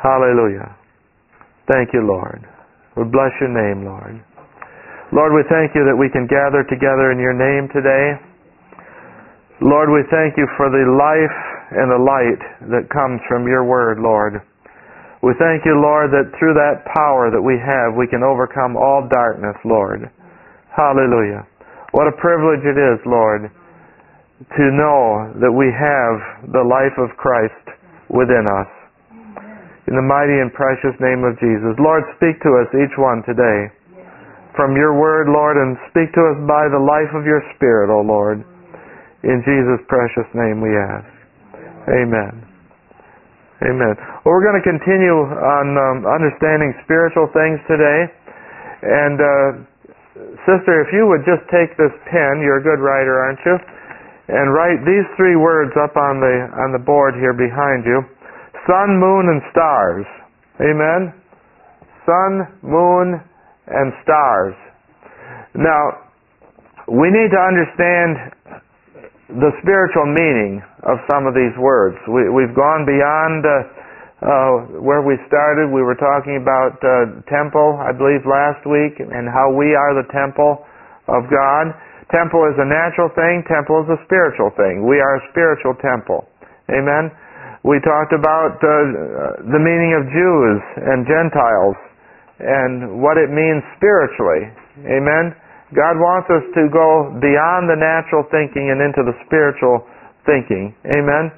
Hallelujah. Thank you, Lord. We bless your name, Lord. Lord, we thank you that we can gather together in your name today. Lord, we thank you for the life and the light that comes from your word, Lord. We thank you, Lord, that through that power that we have, we can overcome all darkness, Lord. Hallelujah. What a privilege it is, Lord, to know that we have the life of Christ within us. In the mighty and precious name of Jesus. Lord, speak to us, each one, today. From your word, Lord, and speak to us by the life of your Spirit, O Lord. In Jesus' precious name we ask. Amen. Amen. Well, we're going to continue on understanding spiritual things today. And, sister, if you would just take this pen, you're a good writer, aren't you? And write these three words up on the board here behind you. Sun, moon, and stars. Amen? Sun, moon, and stars. Now, we need to understand the spiritual meaning of some of these words. We've gone beyond where we started. We were talking about temple, I believe, last week, and how we are the temple of God. Temple is a natural thing. Temple is a spiritual thing. We are a spiritual temple. Amen? We talked about the meaning of Jews and Gentiles and what it means spiritually. Amen? God wants us to go beyond the natural thinking and into the spiritual thinking. Amen?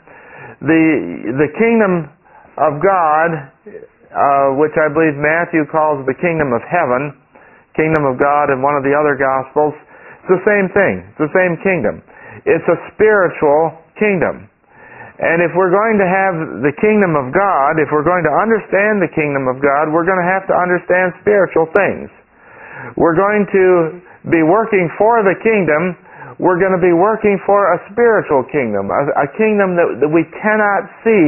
The kingdom of God, which I believe Matthew calls the kingdom of heaven, kingdom of God in one of the other Gospels, it's the same thing. It's the same kingdom. It's a spiritual kingdom. And if we're going to have the kingdom of God, if we're going to understand the kingdom of God, we're going to have to understand spiritual things. We're going to be working for the kingdom. We're going to be working for a spiritual kingdom, a kingdom that we cannot see,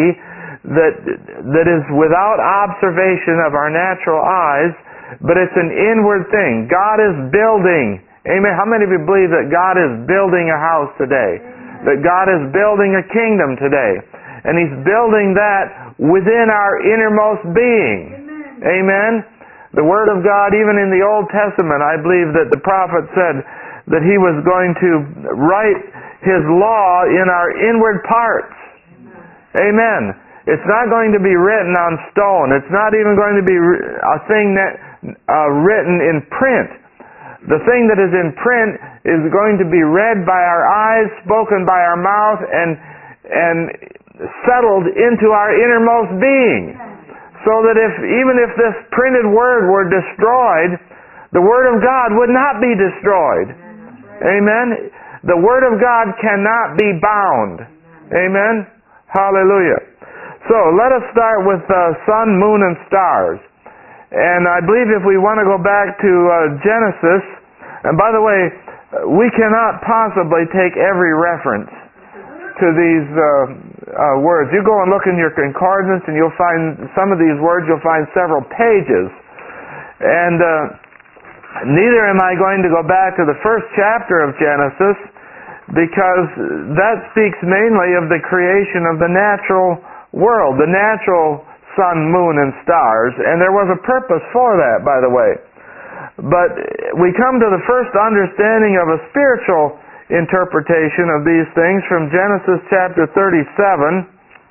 that is without observation of our natural eyes, but it's an inward thing. God is building. Amen. How many of you believe that God is building a house today? That God is building a kingdom today. And He's building that within our innermost being. Amen. The Word of God, even in the Old Testament, I believe that the prophet said that He was going to write His law in our inward parts. Amen. It's not going to be written on stone. It's not even going to be a thing that written in print. The thing that is in print is going to be read by our eyes, spoken by our mouth, and settled into our innermost being. So that even if this printed word were destroyed, the Word of God would not be destroyed. Amen? The Word of God cannot be bound. Amen? Hallelujah. So, let us start with sun, moon, and stars. And I believe if we want to go back to Genesis, and by the way, we cannot possibly take every reference to these words. You go and look in your concordance and you'll find some of these words, you'll find several pages. And neither am I going to go back to the first chapter of Genesis, because that speaks mainly of the creation of the natural world, the natural sun, moon, and stars, and there was a purpose for that, by the way. But we come to the first understanding of a spiritual interpretation of these things from Genesis chapter 37,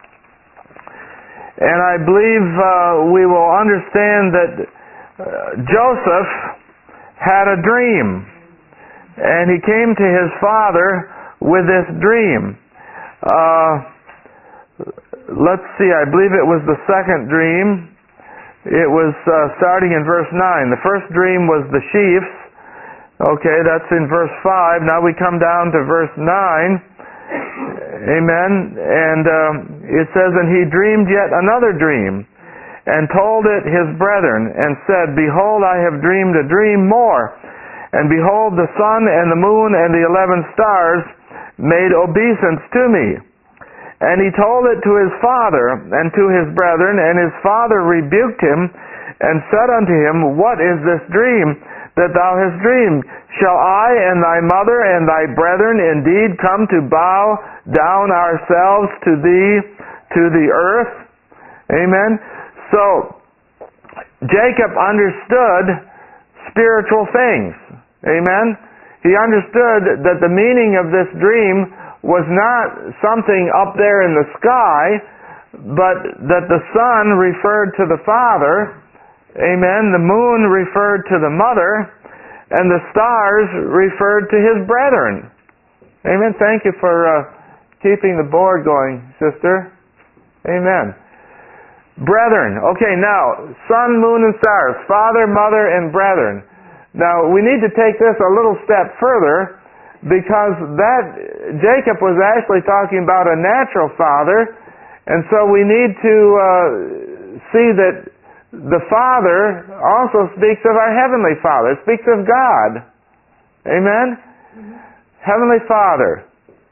and I believe we will understand that Joseph had a dream, and he came to his father with this dream. Let's see, I believe it was the second dream. It was starting in verse 9. The first dream was the sheaves. Okay, that's in verse 5. Now we come down to verse 9. Amen. And it says, "And he dreamed yet another dream, and told it his brethren, and said, Behold, I have dreamed a dream more. And behold, the sun and the moon and the 11 stars made obeisance to me. And he told it to his father and to his brethren, and his father rebuked him, and said unto him, What is this dream that thou hast dreamed? Shall I and thy mother and thy brethren indeed come to bow down ourselves to thee, to the earth? Amen. So, Jacob understood spiritual things. Amen? He understood that the meaning of this dream was not something up there in the sky, but that the sun referred to the father, amen, the moon referred to the mother, and the stars referred to his brethren. Amen. Thank you for keeping the board going, sister. Amen. Brethren. Okay, now, sun, moon, and stars. Father, mother, and brethren. Now, we need to take this a little step further, because that Jacob was actually talking about a natural father, and so we need to see that the Father also speaks of our Heavenly Father. It speaks of God. Amen? Heavenly Father.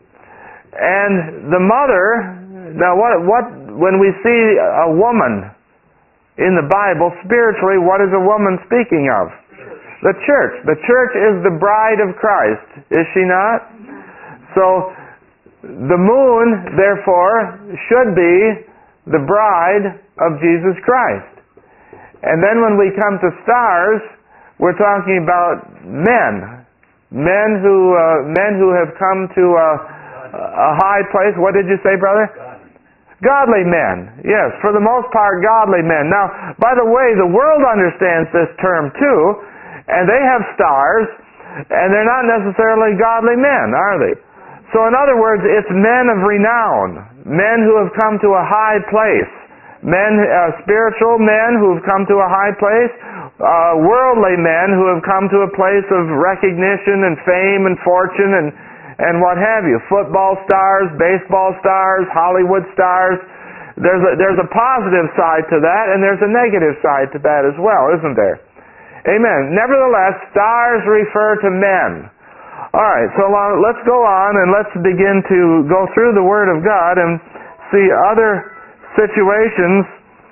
And the mother, now when we see a woman in the Bible, spiritually, what is a woman speaking of? The church. The church is the bride of Christ, is she not? So, the moon, therefore, should be the bride of Jesus Christ. And then when we come to stars, we're talking about men. Men who have come to a high place. What did you say, brother? Godly men. Yes, for the most part, godly men. Now, by the way, the world understands this term too, and they have stars, and they're not necessarily godly men, are they? So in other words, it's men of renown, men who have come to a high place, men, spiritual men who have come to a high place, worldly men who have come to a place of recognition and fame and fortune and what have you. Football stars, baseball stars, Hollywood stars. There's a positive side to that, and there's a negative side to that as well, isn't there? Amen. Nevertheless, stars refer to men. Alright, so let's go on and let's begin to go through the Word of God and see other situations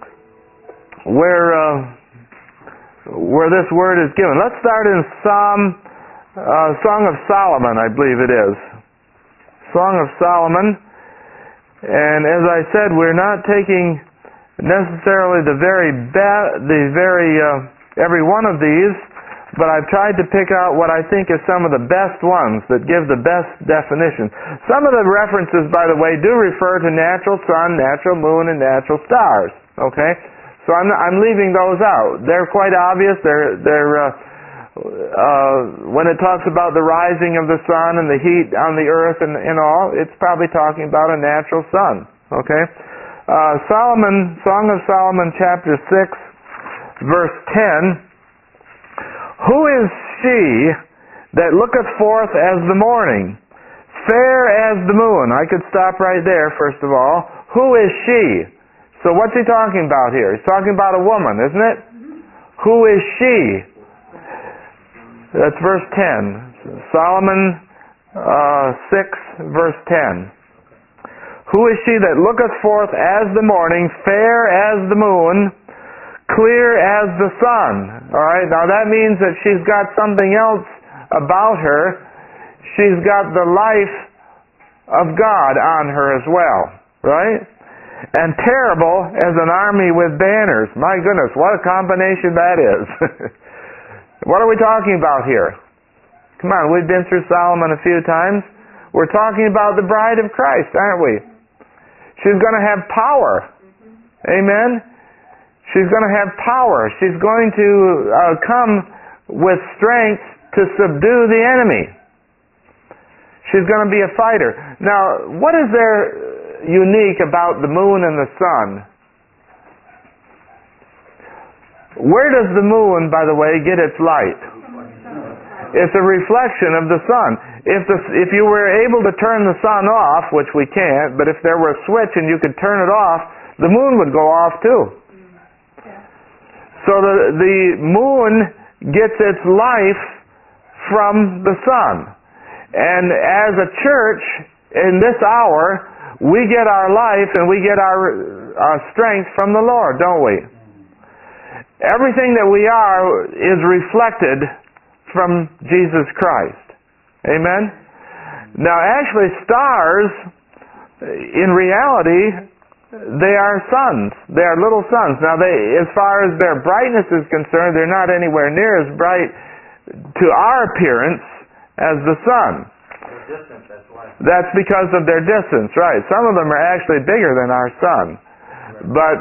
where this Word is given. Let's start in Song of Solomon, I believe it is. Song of Solomon. And as I said, we're not taking necessarily every one of these, but I've tried to pick out what I think is some of the best ones that give the best definition. Some of the references, by the way, do refer to natural sun, natural moon, and natural stars. Okay? So I'm leaving those out. They're quite obvious. When it talks about the rising of the sun and the heat on the earth and all, it's probably talking about a natural sun. Okay? Song of Solomon, chapter 6, verse 10. Who is she that looketh forth as the morning, fair as the moon? I could stop right there, first of all. Who is she? So what's he talking about here? He's talking about a woman, isn't it? Who is she? That's verse 10. Solomon 6, verse 10. Who is she that looketh forth as the morning, fair as the moon, clear as the sun? Alright, now that means that she's got something else about her. She's got the life of God on her as well. Right? And terrible as an army with banners. My goodness, what a combination that is. What are we talking about here? Come on, we've been through Solomon a few times. We're talking about the bride of Christ, aren't we? She's going to have power. Amen? She's going to have power. She's going to come with strength to subdue the enemy. She's going to be a fighter. Now, what is there unique about the moon and the sun? Where does the moon, by the way, get its light? It's a reflection of the sun. If you were able to turn the sun off, which we can't, but if there were a switch and you could turn it off, the moon would go off too. So the moon gets its life from the sun. And as a church, in this hour, we get our life and we get our strength from the Lord, don't we? Everything that we are is reflected from Jesus Christ. Amen? Now, actually, stars, in reality, they are sons. They are little sons. Now, as far as their brightness is concerned, they're not anywhere near as bright to our appearance as the sun. Distance, that's why. That's because of their distance, right. Some of them are actually bigger than our sun. But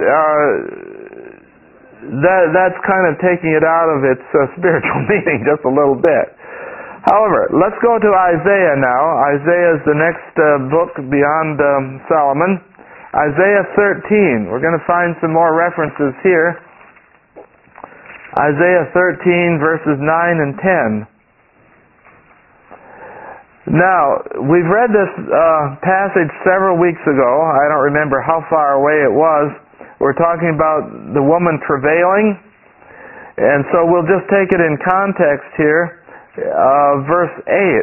that's kind of taking it out of its spiritual meaning just a little bit. However, let's go to Isaiah now. Isaiah is the next book beyond Solomon. Isaiah 13. We're going to find some more references here. Isaiah 13 verses 9 and 10. Now, we've read this passage several weeks ago. I don't remember how far away it was. We're talking about the woman travailing. And so we'll just take it in context here. Verse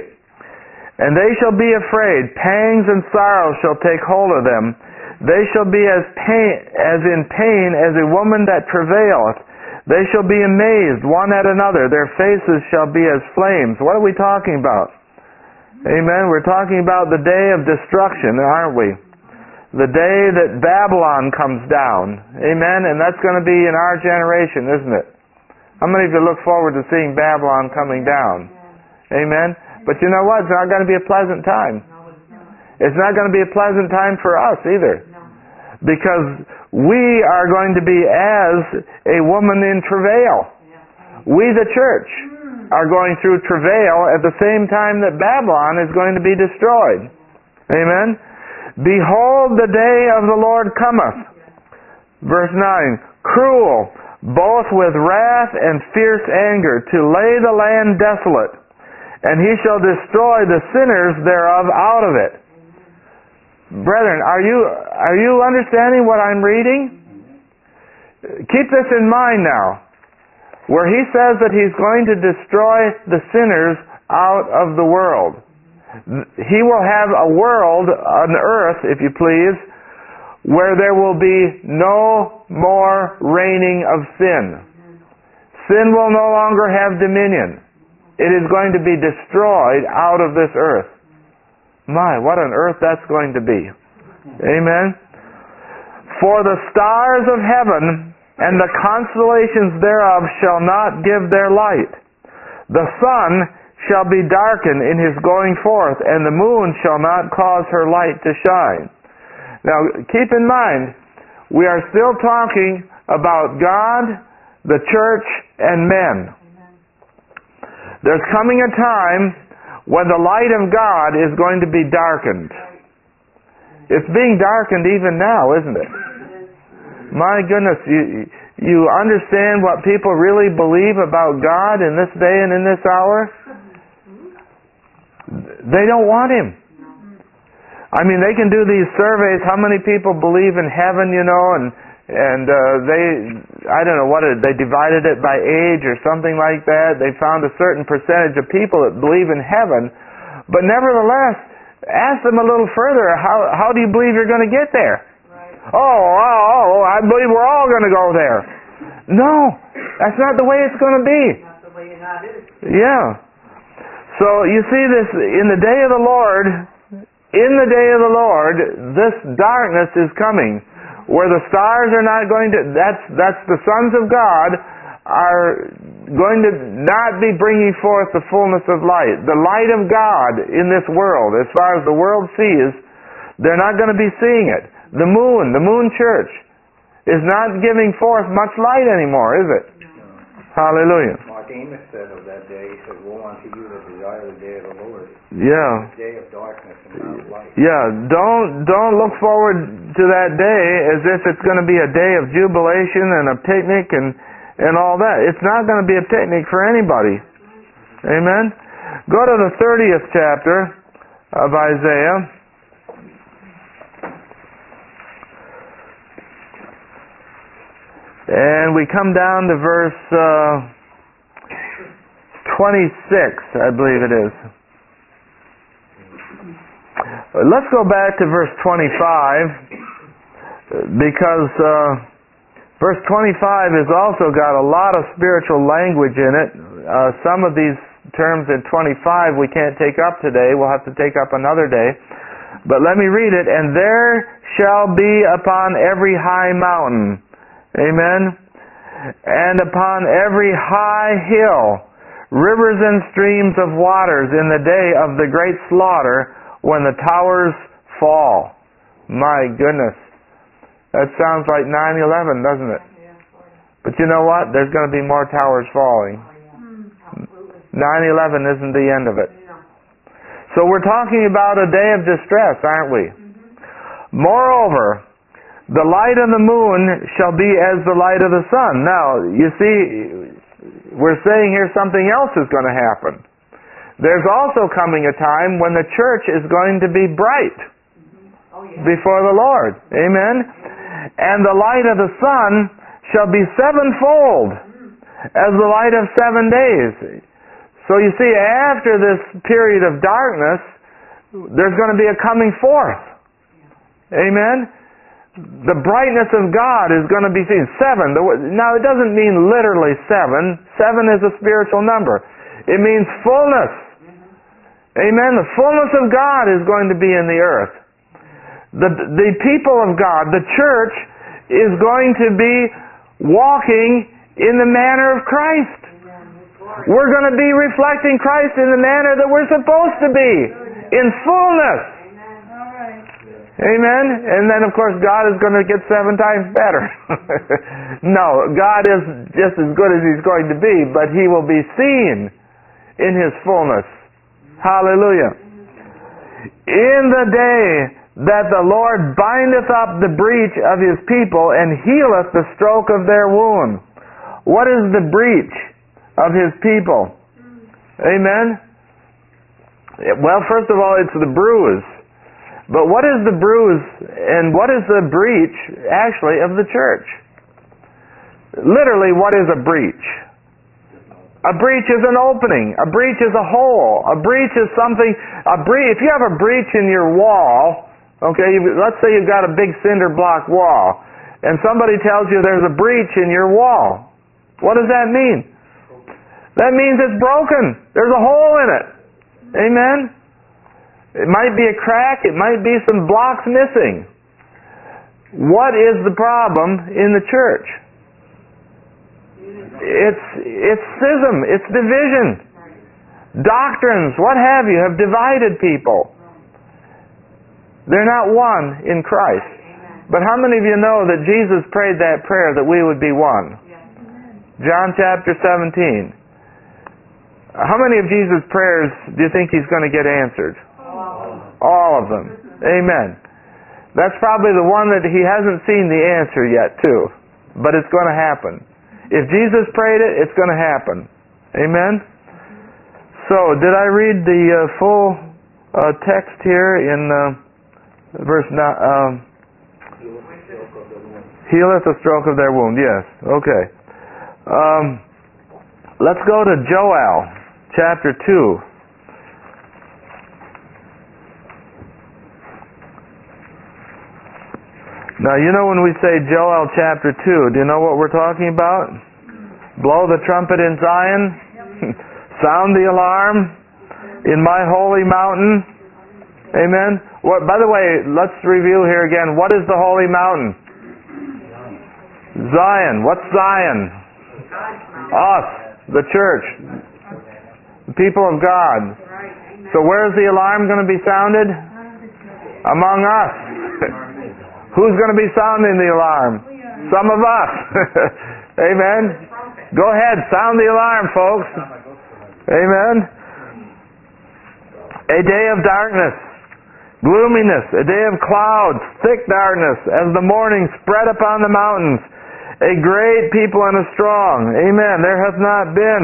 8. And they shall be afraid. Pangs and sorrow shall take hold of them. They shall be as in pain as a woman that travaileth. They shall be amazed one at another. Their faces shall be as flames. What are we talking about? Amen. We're talking about the day of destruction, aren't we? The day that Babylon comes down. Amen. And that's going to be in our generation, isn't it? How many of you look forward to seeing Babylon coming down? Amen. But you know what? It's not going to be a pleasant time. It's not going to be a pleasant time for us either. Because we are going to be as a woman in travail. We, the church, are going through travail at the same time that Babylon is going to be destroyed. Amen. Behold, the day of the Lord cometh. Verse 9. Cruel, both with wrath and fierce anger, to lay the land desolate, and he shall destroy the sinners thereof out of it. Brethren, are you understanding what I'm reading? Keep this in mind now. Where he says that he's going to destroy the sinners out of the world. He will have a world, an earth, if you please, where there will be no more reigning of sin. Sin will no longer have dominion. It is going to be destroyed out of this earth. My, what an earth that's going to be. Amen. For the stars of heaven and the constellations thereof shall not give their light. The sun shall be darkened in his going forth, and the moon shall not cause her light to shine. Now, keep in mind, we are still talking about God, the church, and men. There's coming a time when the light of God is going to be darkened. It's being darkened even now, isn't it? My goodness, you understand what people really believe about God in this day and in this hour? They don't want Him. I mean, they can do these surveys, how many people believe in heaven, you know, and I don't know what they divided it by age or something like that. They found a certain percentage of people that believe in heaven, but nevertheless, ask them a little further, how do you believe you're going to get there? Right. Oh, I believe we're all going to go there. No, that's not the way it's going to be. Not the way it is. Yeah. So you see this, in the day of the Lord, this darkness is coming. Where the stars are not going to, that's the sons of God are going to not be bringing forth the fullness of light. The light of God in this world, as far as the world sees, they're not going to be seeing it. The moon church, is not giving forth much light anymore, is it? Hallelujah. Mark Amos said of that day, he said, woe unto you that desire the day of the Lord. Yeah. The day of darkness and not of light. Yeah, don't look forward to that day as if it's going to be a day of jubilation and a picnic and all that. It's not going to be a picnic for anybody. Amen? Go to the 30th chapter of Isaiah. And we come down to verse 26, I believe it is. Let's go back to verse 25, because verse 25 has also got a lot of spiritual language in it. Some of these terms in 25 we can't take up today. We'll have to take up another day. But let me read it. And there shall be upon every high mountain. Amen. And upon every high hill, rivers and streams of waters in the day of the great slaughter, when the towers fall. My goodness. That sounds like 9/11, doesn't it? But you know what? There's going to be more towers falling. 9/11 isn't the end of it. So we're talking about a day of distress, aren't we? Moreover, the light of the moon shall be as the light of the sun. Now, you see, we're saying here something else is going to happen. There's also coming a time when the church is going to be bright before the Lord. Amen? And the light of the sun shall be sevenfold as the light of 7 days. So you see, after this period of darkness, there's going to be a coming forth. Amen? The brightness of God is going to be seen. 7. Now, it doesn't mean literally 7. 7 is a spiritual number. It means fullness. Amen? The fullness of God is going to be in the earth. The people of God, the church, is going to be walking in the manner of Christ. We're going to be reflecting Christ in the manner that we're supposed to be, in fullness. Amen? And then, of course, God is going to get 7 times better. No, God is just as good as He's going to be, but He will be seen in His fullness. Hallelujah. In the day that the Lord bindeth up the breach of His people and healeth the stroke of their wound. What is the breach of His people? Amen? Well, first of all, it's the bruise. But what is the bruise and what is the breach, actually, of the church? Literally, what is a breach? A breach is an opening. A breach is a hole. A breach is something... If you have a breach in your wall, okay, let's say you've got a big cinder block wall, and somebody tells you there's a breach in your wall. What does that mean? That means it's broken. There's a hole in it. Amen? It might be a crack. It might be some blocks missing. What is the problem in the church? It's schism. It's division. Doctrines, what have you, have divided people. They're not one in Christ. But how many of you know that Jesus prayed that prayer that we would be one? John chapter 17. How many of Jesus' prayers do you think He's going to get answered? All of them. Amen. That's probably the one that He hasn't seen the answer yet, too. But it's going to happen. If Jesus prayed it, it's going to happen. Amen? So, did I read the full text here in verse 9? Healeth the stroke of their wound. Yes. Okay. Let's go to Joel chapter 2. Now, you know when we say Joel chapter 2, do you know what we're talking about? Blow the trumpet in Zion. Sound the alarm in my holy mountain. Amen. By the way, let's review here again. What is the holy mountain? Zion. What's Zion? Us, the church, the people of God. So where is the alarm going to be sounded? Among us. Who's going to be sounding the alarm? Some of us. Amen. Go ahead, sound the alarm, folks. Amen. A day of darkness, gloominess, a day of clouds, thick darkness, as the morning spread upon the mountains. A great people and a strong. Amen. There hath not been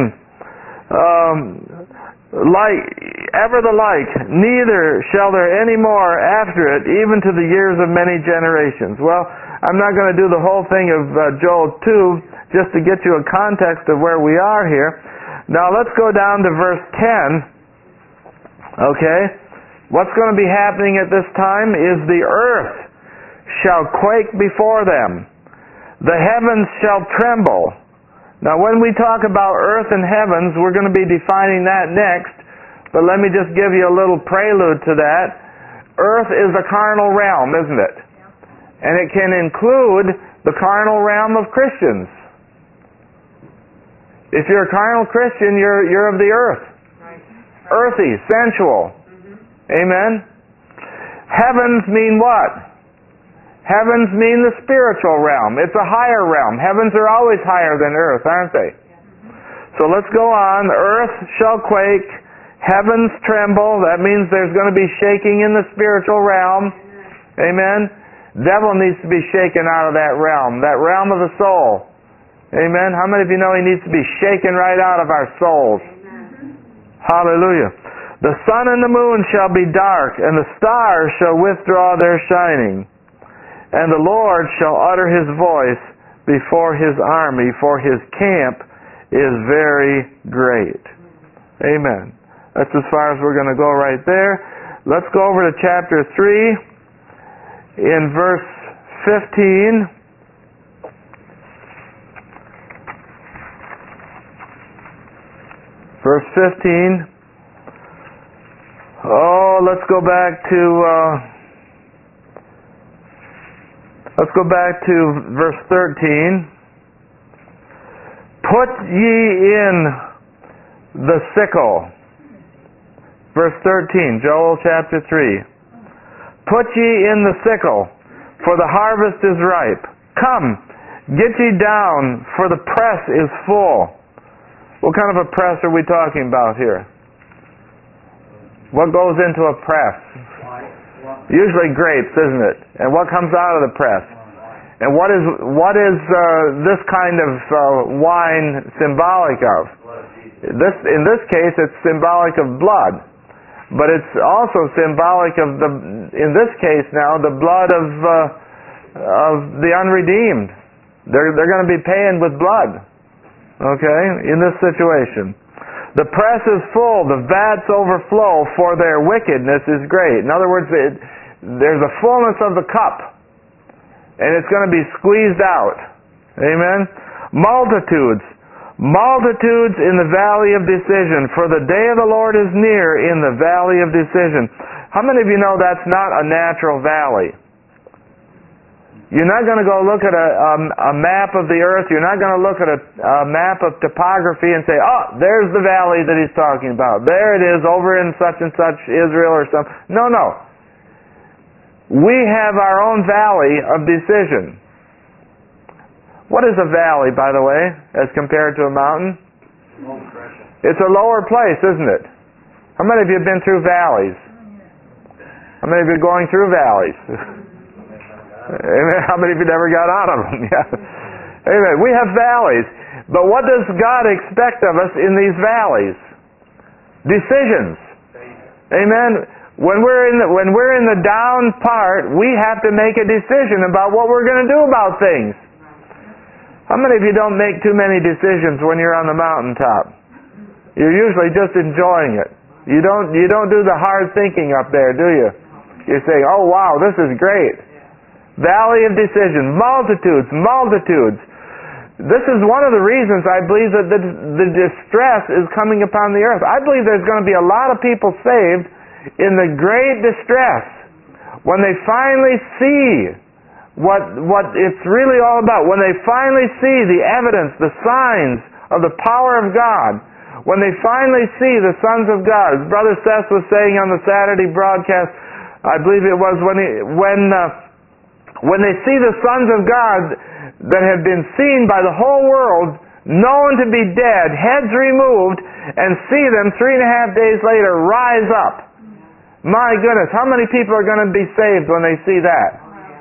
ever the like, neither shall there any more after it, even to the years of many generations. Well, I'm not going to do the whole thing of Joel 2, just to get you a context of where we are here. Now let's go down to verse 10. Okay? What's going to be happening at this time is the earth shall quake before them. The heavens shall tremble. Now when we talk about earth and heavens, we're going to be defining that next. But let me just give you a little prelude to that. Earth is a carnal realm, isn't it? And it can include the carnal realm of Christians. If you're a carnal Christian, you're of the earth. Right. Earthy, sensual. Amen? Heavens mean what? Heavens mean the spiritual realm. It's a higher realm. Heavens are always higher than earth, aren't they? So let's go on. The earth shall quake. Heavens tremble. That means there's going to be shaking in the spiritual realm. Amen? Devil needs to be shaken out of that realm of the soul. Amen? How many of you know he needs to be shaken right out of our souls? Hallelujah. The sun and the moon shall be dark, and the stars shall withdraw their shining. And the Lord shall utter His voice before His army, for His camp is very great. Amen. That's as far as we're going to go right there. Let's go over to chapter 3 in verse 15. Verse 15. Oh, let's go back to verse 13. Put ye in the sickle. Verse 13, Joel chapter 3. Put ye in the sickle, for the harvest is ripe. Come, get ye down, for the press is full. What kind of a press are we talking about here? What goes into a press? Usually grapes, isn't it? And what comes out of the press? And what is this kind of wine symbolic of? In this case, it's symbolic of blood. But it's also symbolic of in this case now, the blood of the unredeemed. They're going to be paying with blood. Okay? In this situation. The press is full, the vats overflow, for their wickedness is great. In other words, there's a fullness of the cup, and it's going to be squeezed out. Amen? Multitudes in the valley of decision, for the day of the Lord is near in the valley of decision. How many of you know that's not a natural valley? You're not going to go look at a map of the earth. You're not going to look at a map of topography and say, oh, there's the valley that he's talking about. There it is over in such and such Israel or something. No. We have our own valley of decision. What is a valley, by the way, as compared to a mountain? It's a lower place, isn't it? How many of you have been through valleys? How many of you are going through valleys? Amen. How many of you never got out of them? Yeah. Amen. We have valleys. But what does God expect of us in these valleys? Decisions. Amen. When we're in the down part, we have to make a decision about what we're going to do about things. How many of you don't make too many decisions when you're on the mountaintop? You're usually just enjoying it. You don't do the hard thinking up there, do you? You're saying, oh wow, this is great. Valley of decision, multitudes. This is one of the reasons I believe that the distress is coming upon the earth. I believe there's going to be a lot of people saved in the great distress when they finally see what it's really all about. When they finally see the evidence, the signs of the power of God. When they finally see the sons of God. As Brother Seth was saying on the Saturday broadcast, I believe it was when they see the sons of God that have been seen by the whole world, known to be dead, heads removed, and see them 3.5 days later rise up. My goodness, how many people are going to be saved when they see that?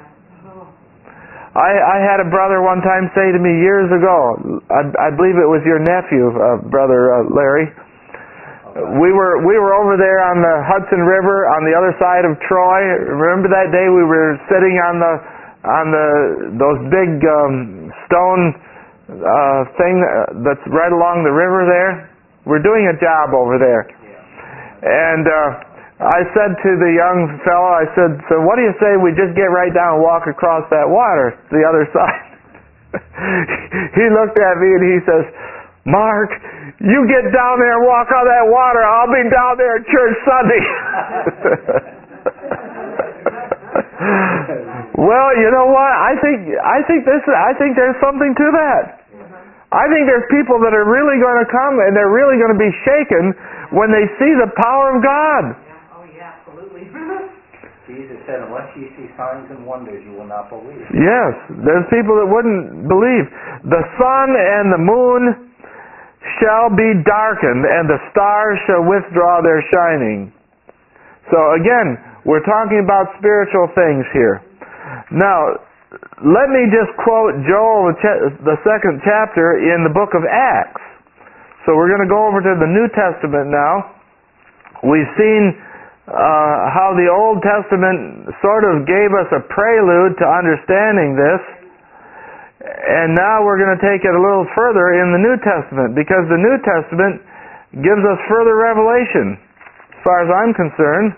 I had a brother one time say to me years ago, I believe it was your nephew, Brother Larry. We were over there on the Hudson River on the other side of Troy. Remember that day we were sitting on those big stone thing that's right along the river there? We're doing a job over there. And I said to the young fellow, I said, so what do you say we just get right down and walk across that water to the other side? He looked at me and he says, Mark, you get down there and walk on that water. I'll be down there at church Sunday. Well, you know what? I think there's something to that. I think there's people that are really going to come and they're really going to be shaken when they see the power of God. Yeah. Oh yeah, absolutely. Jesus said, unless you see signs and wonders, you will not believe. Yes, there's people that wouldn't believe. The sun and the moon shall be darkened, and the stars shall withdraw their shining. So again, we're talking about spiritual things here. Now, let me just quote Joel, the 2nd chapter in the book of Acts. So we're going to go over to the New Testament now. We've seen how the Old Testament sort of gave us a prelude to understanding this. And now we're going to take it a little further in the New Testament, because the New Testament gives us further revelation, as far as I'm concerned.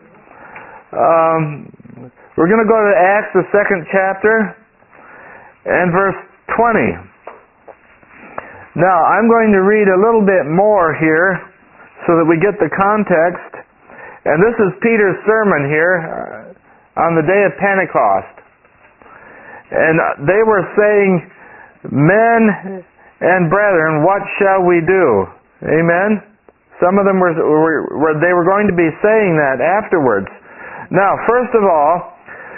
We're going to go to Acts, the 2nd chapter, and verse 20. Now, I'm going to read a little bit more here so that we get the context. And this is Peter's sermon here on the day of Pentecost. And they were saying, "Men and brethren, what shall we do?" Amen? Some of them they were going to be saying that afterwards. Now, first of all,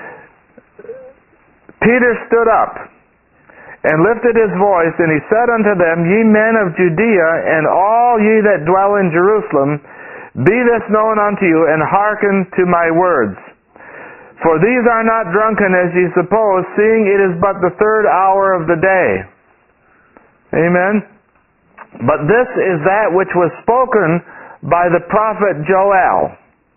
Peter stood up and lifted his voice, and he said unto them, "Ye men of Judea, and all ye that dwell in Jerusalem, be this known unto you, and hearken to my words. For these are not drunken as ye suppose, seeing it is but the 3rd hour of the day." Amen? "But this is that which was spoken by the prophet Joel.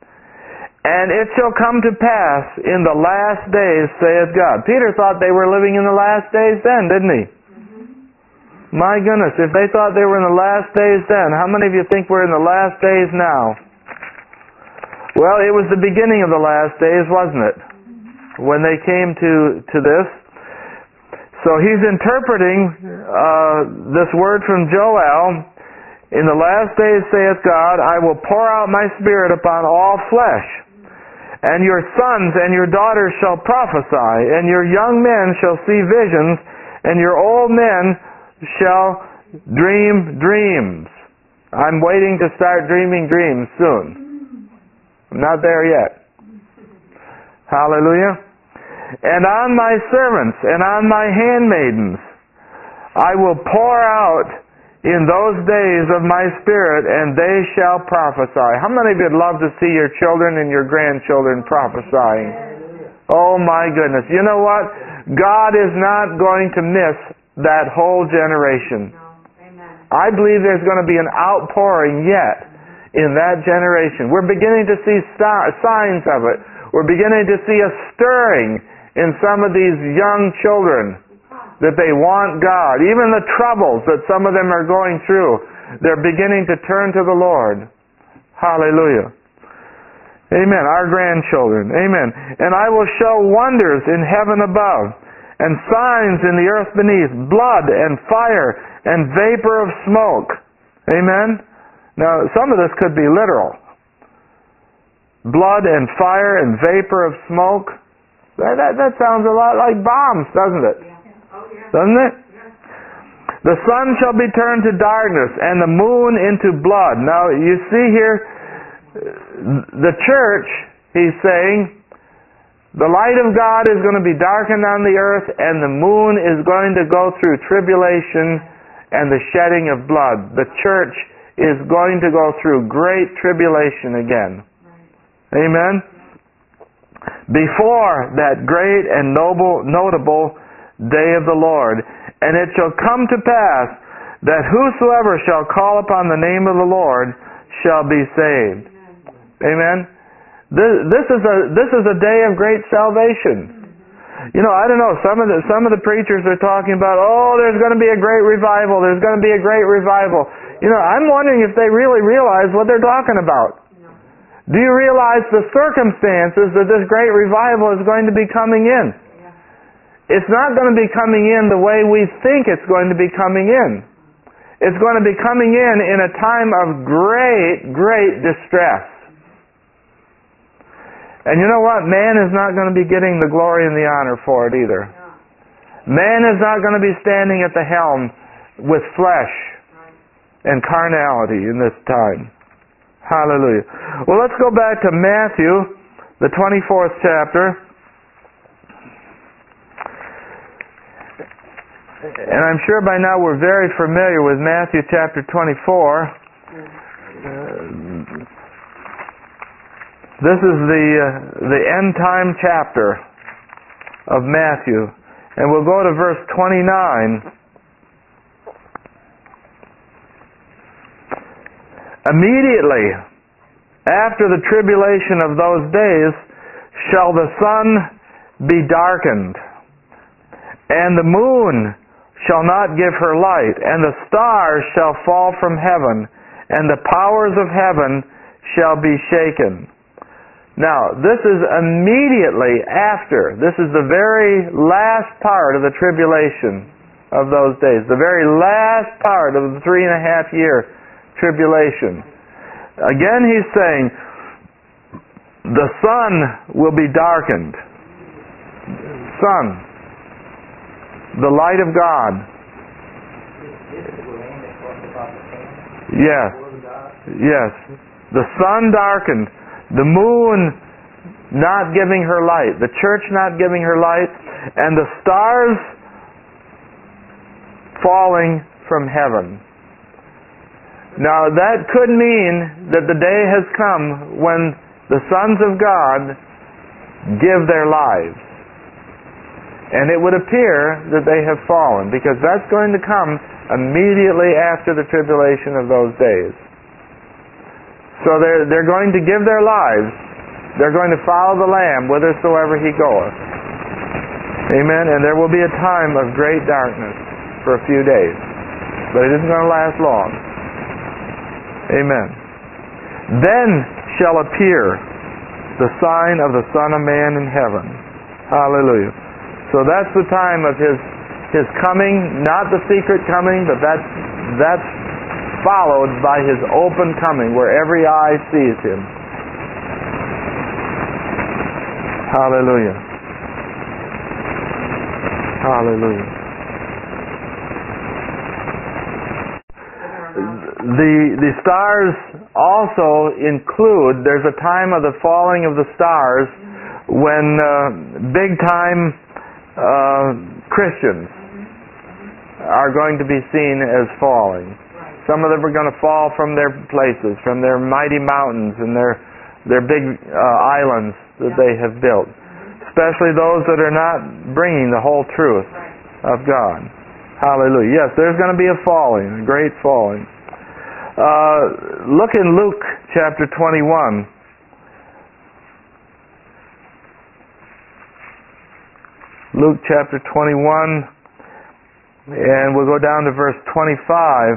And it shall come to pass in the last days, saith God." Peter thought they were living in the last days then, didn't he? My goodness, if they thought they were in the last days then, how many of you think we're in the last days now? Well, it was the beginning of the last days, wasn't it? When they came to this. So he's interpreting this word from Joel. "In the last days, saith God, I will pour out my Spirit upon all flesh. And your sons and your daughters shall prophesy, and your young men shall see visions, and your old men shall dream dreams." I'm waiting to start dreaming dreams soon. I'm not there yet. Hallelujah. "And on my servants and on my handmaidens I will pour out in those days of my Spirit, and they shall prophesy." How many of you would love to see your children and your grandchildren prophesying? Oh my goodness. You know what? God is not going to miss that whole generation. I believe there's going to be an outpouring yet in that generation. We're beginning to see signs of it. We're beginning to see a stirring in some of these young children that they want God. Even the troubles that some of them are going through, they're beginning to turn to the Lord. Hallelujah. Amen. Our grandchildren. Amen. "And I will show wonders in heaven above, and signs in the earth beneath, blood and fire and vapor of smoke." Amen. Now, some of this could be literal. Blood and fire and vapor of smoke. That sounds a lot like bombs, doesn't it? Doesn't it? "The sun shall be turned to darkness, and the moon into blood." Now, you see here, the church, he's saying, the light of God is going to be darkened on the earth, and the moon is going to go through tribulation and the shedding of blood. The church is going to go through great tribulation again. Amen? "Before that great and notable day of the Lord. And it shall come to pass that whosoever shall call upon the name of the Lord shall be saved." Amen? This is a day of great salvation. You know, I don't know, some of the preachers are talking about, "Oh, there's going to be a great revival. There's going to be a great revival." You know, I'm wondering if they really realize what they're talking about. Do you realize the circumstances that this great revival is going to be coming in? It's not going to be coming in the way we think it's going to be coming in. It's going to be coming in a time of great, great distress. And you know what? Man is not going to be getting the glory and the honor for it either. Man is not going to be standing at the helm with flesh and carnality in this time. Hallelujah. Well, let's go back to Matthew, the 24th chapter. And I'm sure by now we're very familiar with Matthew chapter 24. This is the end time chapter of Matthew. And we'll go to verse 29. Immediately after the tribulation of those days shall the sun be darkened, and the moon shall not give her light, and the stars shall fall from heaven, and the powers of heaven shall be shaken. Now, this is immediately after. This is the very last part of the tribulation of those days. The very last part of the 3.5-year tribulation. Again, he's saying, the sun will be darkened. Sun. The light of God. Yes. Yes. The sun darkened. The moon not giving her light. The church not giving her light. And the stars falling from heaven. Now that could mean that the day has come when the sons of God give their lives. And it would appear that they have fallen, because that's going to come immediately after the tribulation of those days. So they're going to give their lives. They're going to follow the Lamb whithersoever He goeth. Amen. And there will be a time of great darkness for a few days. But it isn't going to last long. Amen. Then shall appear the sign of the Son of Man in heaven. Hallelujah. So that's the time of His coming, not the secret coming, but that's followed by His open coming, where every eye sees Him. Hallelujah. Hallelujah. The stars also include, there's a time of the falling of the stars when big time Christians are going to be seen as falling. Some of them are going to fall from their places, from their mighty mountains and their big islands that they have built. Especially those that are not bringing the whole truth of God. Hallelujah. Yes, there's going to be a falling, a great falling. Look in Luke chapter 21. Luke chapter 21, and we'll go down to verse 25.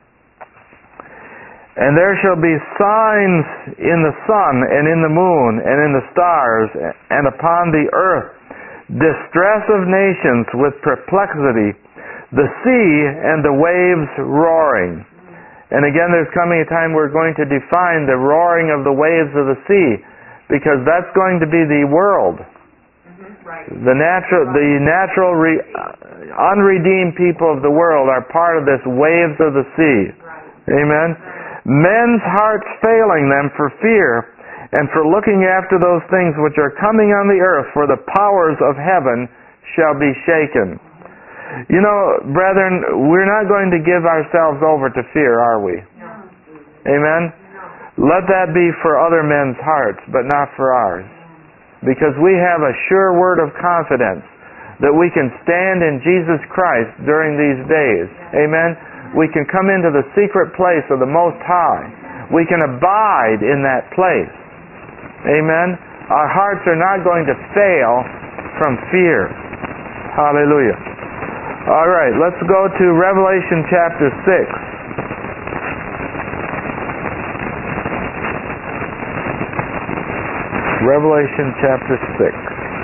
And there shall be signs in the sun and in the moon and in the stars and upon the earth, distress of nations with perplexity, the sea and the waves roaring. And again, there's coming a time we're going to define the roaring of the waves of the sea, because that's going to be the world. The natural unredeemed people of the world are part of this waves of the sea. Amen. Men's hearts failing them for fear and for looking after those things which are coming on the earth, for the powers of heaven shall be shaken. You know, brethren, we're not going to give ourselves over to fear, are we? No. Amen? No. Let that be for other men's hearts, but not for ours. Because we have a sure word of confidence that we can stand in Jesus Christ during these days. Amen? We can come into the secret place of the Most High. We can abide in that place. Amen? Our hearts are not going to fail from fear. Hallelujah. All right, let's go to Revelation chapter 6. Revelation chapter 6.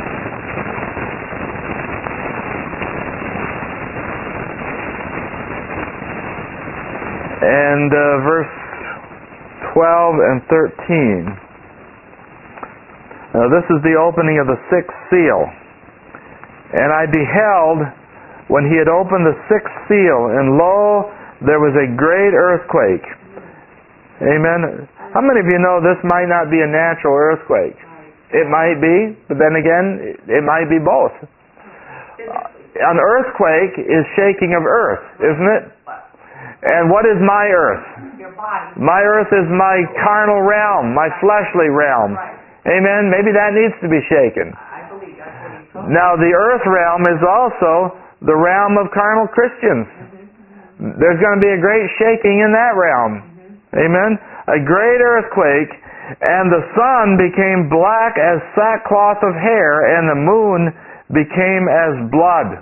And verse 12 and 13. Now this is the opening of the sixth seal. And I beheld when he had opened the sixth seal, and lo, there was a great earthquake. Amen. How many of you know this might not be a natural earthquake? It might be, but then again, it might be both. An earthquake is shaking of earth, isn't it? And what is my earth? Your body. My earth is my carnal realm, my fleshly realm. Amen? Maybe that needs to be shaken. I believe that's what he's talking Now, the earth realm is also the realm of carnal Christians. There's going to be a great shaking in that realm. Amen? A great earthquake, and the sun became black as sackcloth of hair, and the moon became as blood.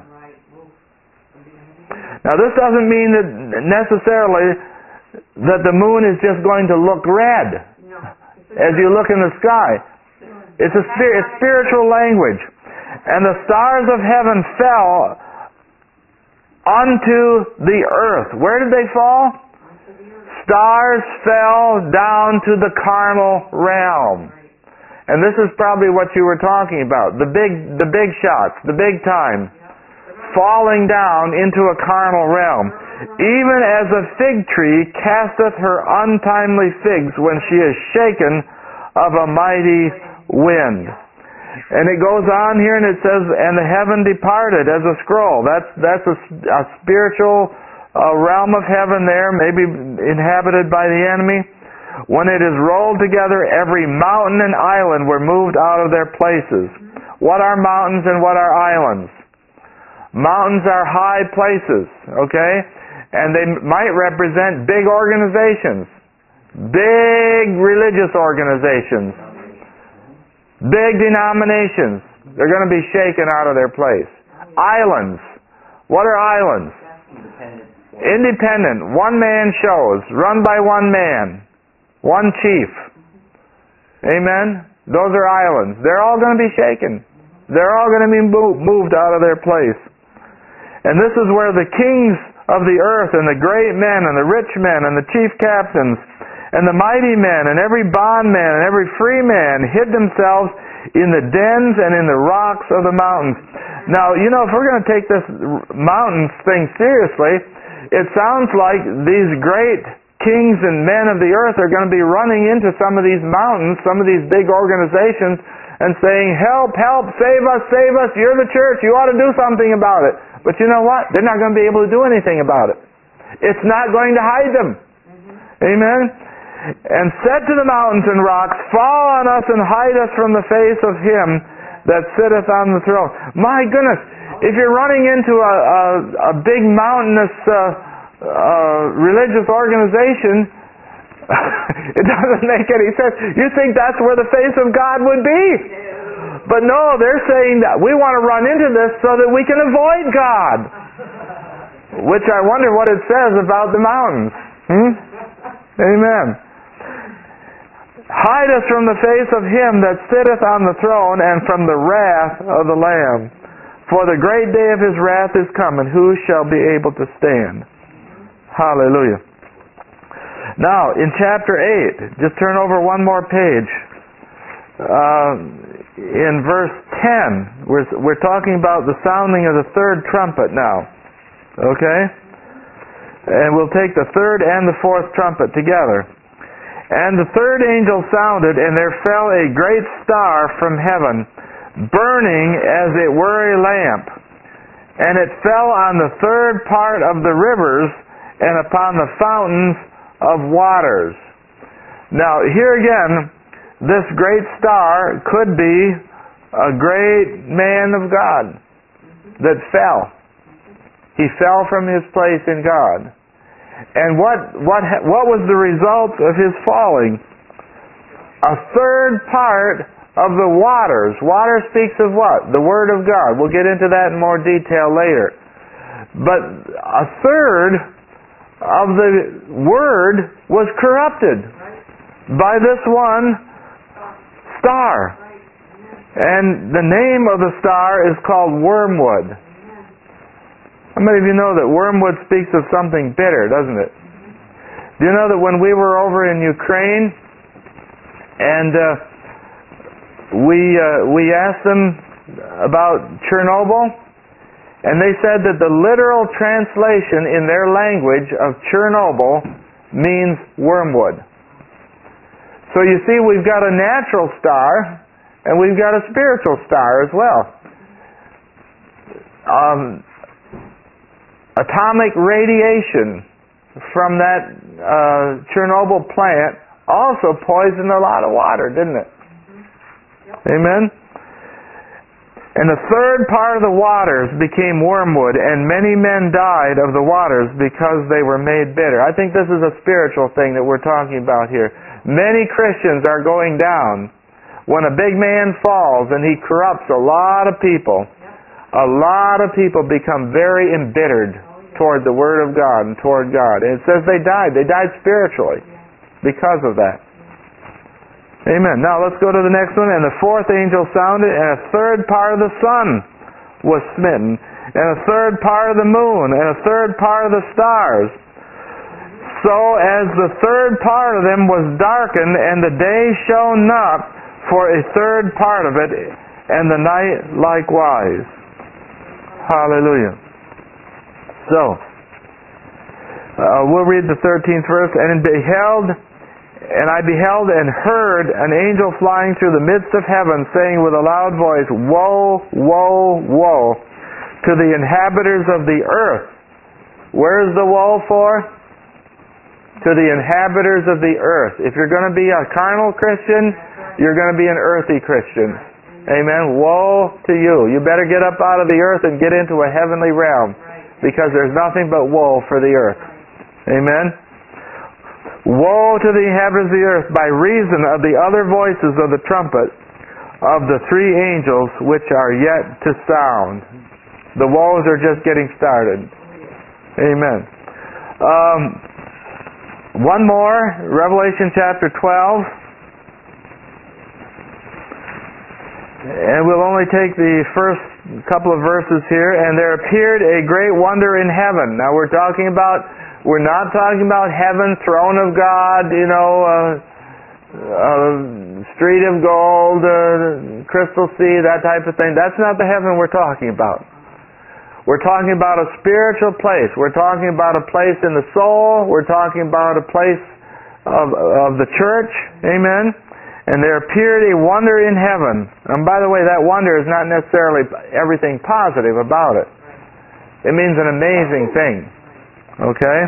Now, this doesn't mean that necessarily that the moon is just going to look red as you look in the sky. It's a spiritual language. And the stars of heaven fell unto the earth. Where did they fall? Stars fell down to the carnal realm. And this is probably what you were talking about. The big shots, the big time. Falling down into a carnal realm. Even as a fig tree casteth her untimely figs when she is shaken of a mighty wind. And it goes on here and it says, and the heaven departed as a scroll. That's a spiritual realm of heaven there, maybe inhabited by the enemy. When it is rolled together, every mountain and island were moved out of their places. What are mountains and what are islands? Mountains are high places, okay? And they might represent big organizations, big religious organizations, big denominations. They're going to be shaken out of their place. Islands. What are islands? Independent. One-man shows, run by one man, one chief. Amen? Those are islands. They're all going to be shaken. They're all going to be moved out of their place. And this is where the kings of the earth and the great men and the rich men and the chief captains and the mighty men and every bondman and every free man hid themselves in the dens and in the rocks of the mountains. Now, you know, if we're going to take this mountains thing seriously, it sounds like these great kings and men of the earth are going to be running into some of these mountains, some of these big organizations, and saying, help, help, save us, you're the church, you ought to do something about it. But you know what? They're not going to be able to do anything about it. It's not going to hide them. Amen? And said to the mountains and rocks, fall on us and hide us from the face of him that sitteth on the throne. My goodness, if you're running into a big mountainous religious organization, it doesn't make any sense. You think that's where the face of God would be. But no, they're saying that we want to run into this so that we can avoid God. Which I wonder what it says about the mountains. Amen. Hide us from the face of him that sitteth on the throne and from the wrath of the Lamb. For the great day of his wrath is come, and who shall be able to stand? Hallelujah. Now, in chapter 8, just turn over one more page. In verse 10, we're talking about the sounding of the third trumpet now. Okay? And we'll take the third and the fourth trumpet together. And the third angel sounded, and there fell a great star from heaven, burning as it were a lamp. And it fell on the third part of the rivers, and upon the fountains of waters. Now, here again, this great star could be a great man of God that fell. He fell from his place in God. And what was the result of his falling? A third part of the waters. Water speaks of what? The Word of God. We'll get into that in more detail later. But a third of the Word was corrupted by this one star. And the name of the star is called wormwood. How many of you know that wormwood speaks of something bitter, doesn't it? Do you know that when we were over in Ukraine and we asked them about Chernobyl, and they said that the literal translation in their language of Chernobyl means wormwood. So you see, we've got a natural star, and we've got a spiritual star as well. Atomic radiation from that Chernobyl plant also poisoned a lot of water, didn't it? Amen? And the third part of the waters became wormwood, and many men died of the waters because they were made bitter. I think this is a spiritual thing that we're talking about here. Many Christians are going down. When a big man falls and he corrupts a lot of people become very embittered toward the Word of God and toward God. And it says they died. They died spiritually because of that. Amen. Now let's go to the next one. And the fourth angel sounded, and a third part of the sun was smitten, and a third part of the moon, and a third part of the stars. So as the third part of them was darkened, and the day shone not for a third part of it, and the night likewise. Hallelujah. So, we'll read the 13th verse. And I beheld and heard an angel flying through the midst of heaven, saying with a loud voice, Woe, woe, woe to the inhabitants of the earth. Where is the woe for? To the inhabitants of the earth. If you're going to be a carnal Christian, you're going to be an earthy Christian. Amen. Woe to you. You better get up out of the earth and get into a heavenly realm, because there's nothing but woe for the earth. Amen. Woe to the inhabitants of the earth by reason of the other voices of the trumpet of the three angels which are yet to sound. The woes are just getting started. Amen. One more, Revelation chapter 12. And we'll only take the first couple of verses here. And there appeared a great wonder in heaven. Now we're not talking about heaven, throne of God, street of gold, crystal sea, that type of thing. That's not the heaven we're talking about. We're talking about a spiritual place. We're talking about a place in the soul. We're talking about a place of the church. Amen. And there appeared a wonder in heaven. And by the way, that wonder is not necessarily everything positive about it. It means an amazing thing. Okay?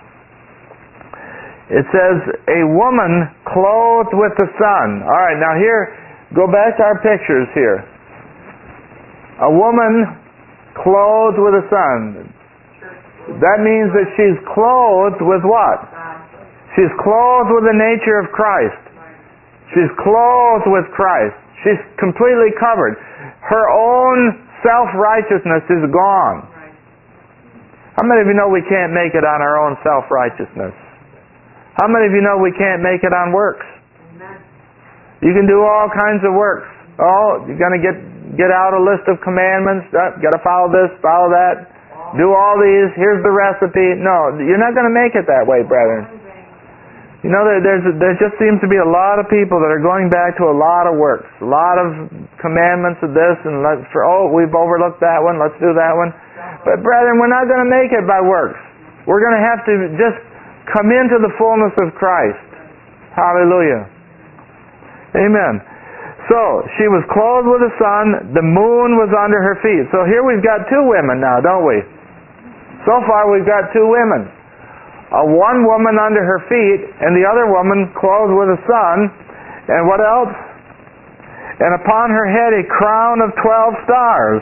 It says, a woman clothed with the sun. All right, now here, go back to our pictures here. A woman clothed with the sun. That means that she's clothed with what? She's clothed with the nature of Christ. She's clothed with Christ. She's completely covered. Her own self-righteousness is gone. How many of you know we can't make it on our own self-righteousness? How many of you know we can't make it on works? You can do all kinds of works. Oh, you're going to get out a list of commandments. Got to follow this, follow that. Do all these. Here's the recipe. No, you're not going to make it that way, brethren. You know, there just seems to be a lot of people that are going back to a lot of works, a lot of commandments of this, and we've overlooked that one, let's do that one. But brethren, we're not going to make it by works. We're going to have to just come into the fullness of Christ. Hallelujah. Amen. So, she was clothed with the sun, the moon was under her feet. So here we've got two women now, don't we? So far we've got two women. One woman under her feet, and the other woman clothed with the sun. And what else? And upon her head a crown of 12 stars.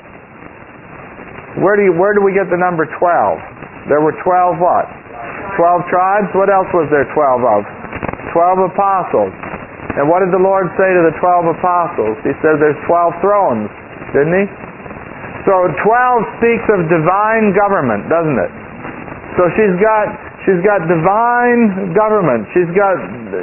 Where do we get the number 12? There were 12 what? 12 tribes? What else was there 12 of? 12 apostles. And what did the Lord say to the 12 apostles? He said there's 12 thrones, didn't he? So 12 speaks of divine government, doesn't it? So she's got divine government. She's got,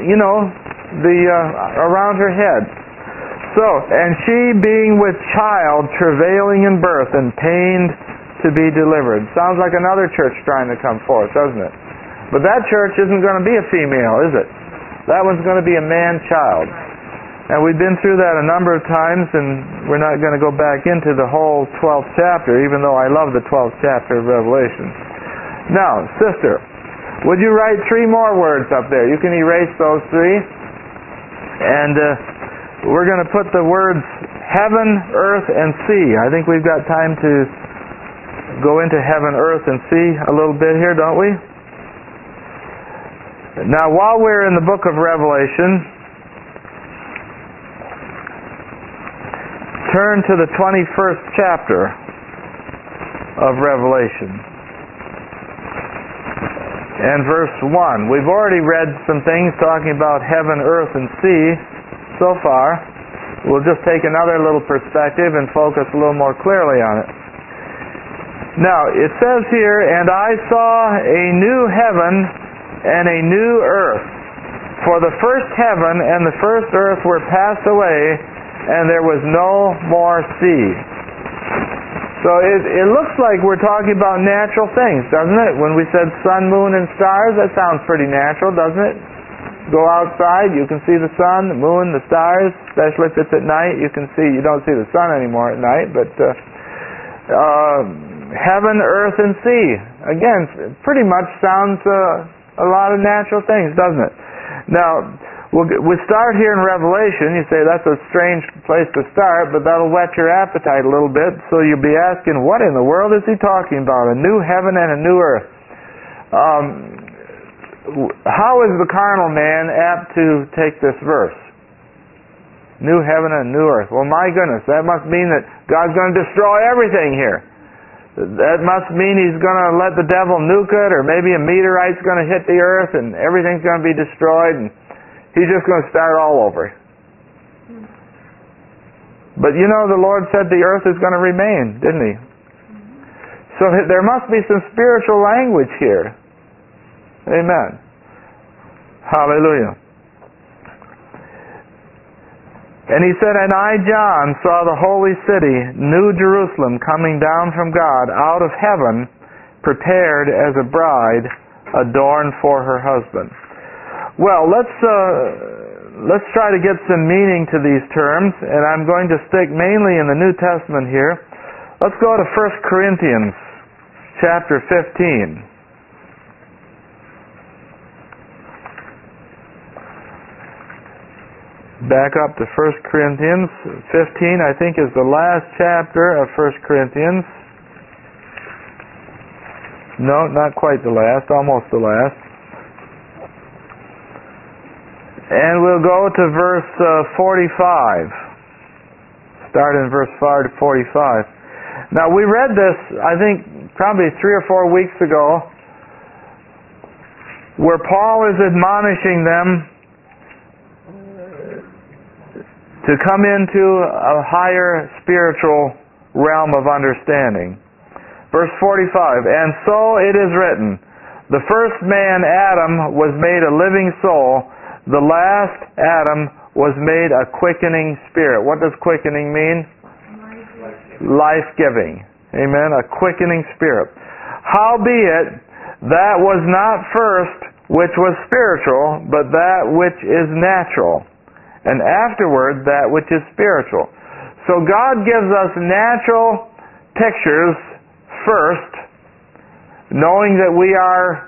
around her head. So, and she being with child, travailing in birth, and pained to be delivered. Sounds like another church trying to come forth, doesn't it? But that church isn't going to be a female, is it? That one's going to be a man-child. And we've been through that a number of times, and we're not going to go back into the whole 12th chapter, even though I love the 12th chapter of Revelation. Now, sister, would you write 3 more words up there? You can erase those 3. And we're going to put the words heaven, earth, and sea. I think we've got time to go into heaven, earth, and sea a little bit here, don't we? Now, while we're in the book of Revelation, turn to the 21st chapter of Revelation and verse 1. We've already read some things talking about heaven, earth, and sea so far. We'll just take another little perspective and focus a little more clearly on it. Now, it says here, "And I saw a new heaven and a new earth. For the first heaven and the first earth were passed away, and there was no more sea." So it looks like we're talking about natural things, doesn't it? When we said sun, moon, and stars, that sounds pretty natural, doesn't it? Go outside, you can see the sun, the moon, the stars, especially if it's at night. You don't see the sun anymore at night, but heaven, earth, and sea. Again, pretty much sounds a lot of natural things, doesn't it? Now, we start here in Revelation. You say that's a strange place to start, but that'll whet your appetite a little bit. So you'll be asking, what in the world is he talking about? A new heaven and a new earth. How is the carnal man apt to take this verse? New heaven and new earth. Well, my goodness, that must mean that God's going to destroy everything here. That must mean he's going to let the devil nuke it, or maybe a meteorite's going to hit the earth and everything's going to be destroyed, and he's just going to start all over. But you know, the Lord said the earth is going to remain, didn't he? So there must be some spiritual language here. Amen. Hallelujah. And he said, "And I, John, saw the holy city, New Jerusalem, coming down from God out of heaven, prepared as a bride adorned for her husband." Well, let's try to get some meaning to these terms, and I'm going to stick mainly in the New Testament here. Let's go to 1 Corinthians chapter 15. Back up to 1 Corinthians 15, I think is the last chapter of 1 Corinthians. No, not quite the last, almost the last. And we'll go to verse 45. Start in verse 45. Now, we read this, I think, probably 3 or 4 weeks ago, where Paul is admonishing them to come into a higher spiritual realm of understanding. Verse 45, "And so it is written, the first man, Adam, was made a living soul. The last Adam was made a quickening spirit." What does quickening mean? Life-giving. Amen? A quickening spirit. "Howbeit, that was not first which was spiritual, but that which is natural. And afterward, that which is spiritual." So God gives us natural pictures first, knowing that we are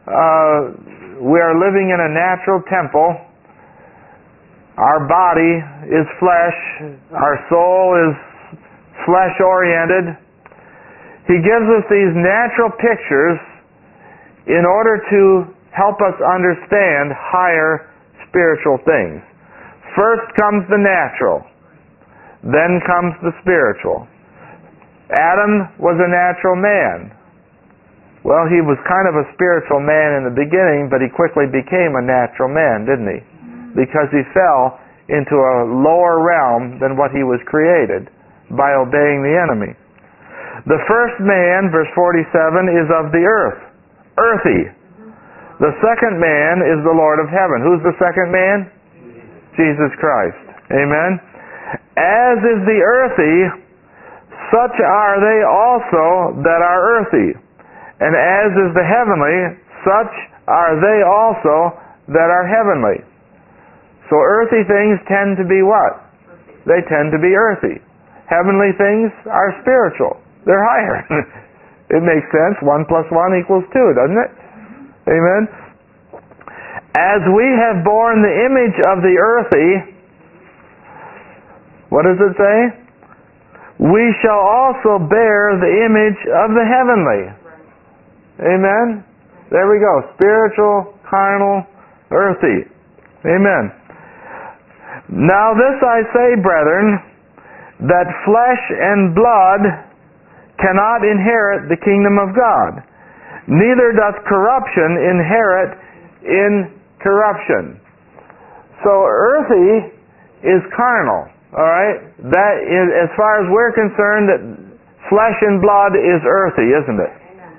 living in a natural temple. Our body is flesh. Our soul is flesh-oriented. He gives us these natural pictures in order to help us understand higher spiritual things. First comes the natural, then comes the spiritual. Adam was a natural man. Well, he was kind of a spiritual man in the beginning, but he quickly became a natural man, didn't he? Because he fell into a lower realm than what he was created by obeying the enemy. The first man, verse 47, is of the earth, earthy. The second man is the Lord of heaven. Who's the second man? Jesus Christ. Amen. "As is the earthy, such are they also that are earthy. And as is the heavenly, such are they also that are heavenly." So earthly things tend to be what? They tend to be earthy. Heavenly things are spiritual. They're higher. It makes sense. 1 + 1 = 2, doesn't it? Amen. As we have borne the image of the earthy, what does it say? We shall also bear the image of the heavenly. Amen. There we go. Spiritual, carnal, earthy. Amen. Now this I say, brethren, that flesh and blood cannot inherit the kingdom of God, neither doth corruption inherit incorruption. So earthy is carnal, all right? That is, as far as we're concerned, that flesh and blood is earthy, isn't it?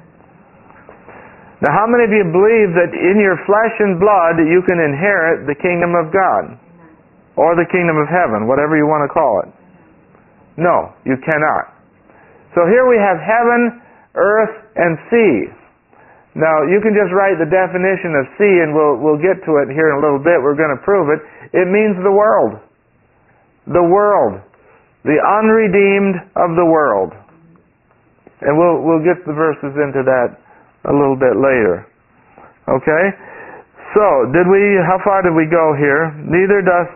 Now, how many of you believe that in your flesh and blood you can inherit the kingdom of God? Or the kingdom of heaven, whatever you want to call it. No, you cannot. So here we have heaven, earth, and sea. Now, you can just write the definition of sea, and we'll get to it here in a little bit. We're going to prove it. It means the world. The world. The unredeemed of the world. And we'll get the verses into that a little bit later. Okay? So, how far did we go here? Neither does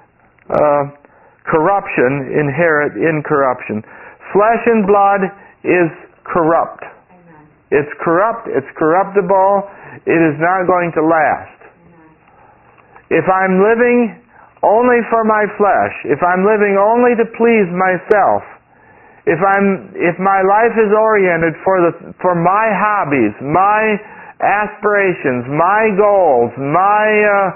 corruption inherit incorruption. Flesh and blood is corrupt. Amen. It's corrupt, it's corruptible, it is not going to last. Amen. If I'm living only for my flesh, if I'm living only to please myself, if my life is oriented for my hobbies, my aspirations, my goals, my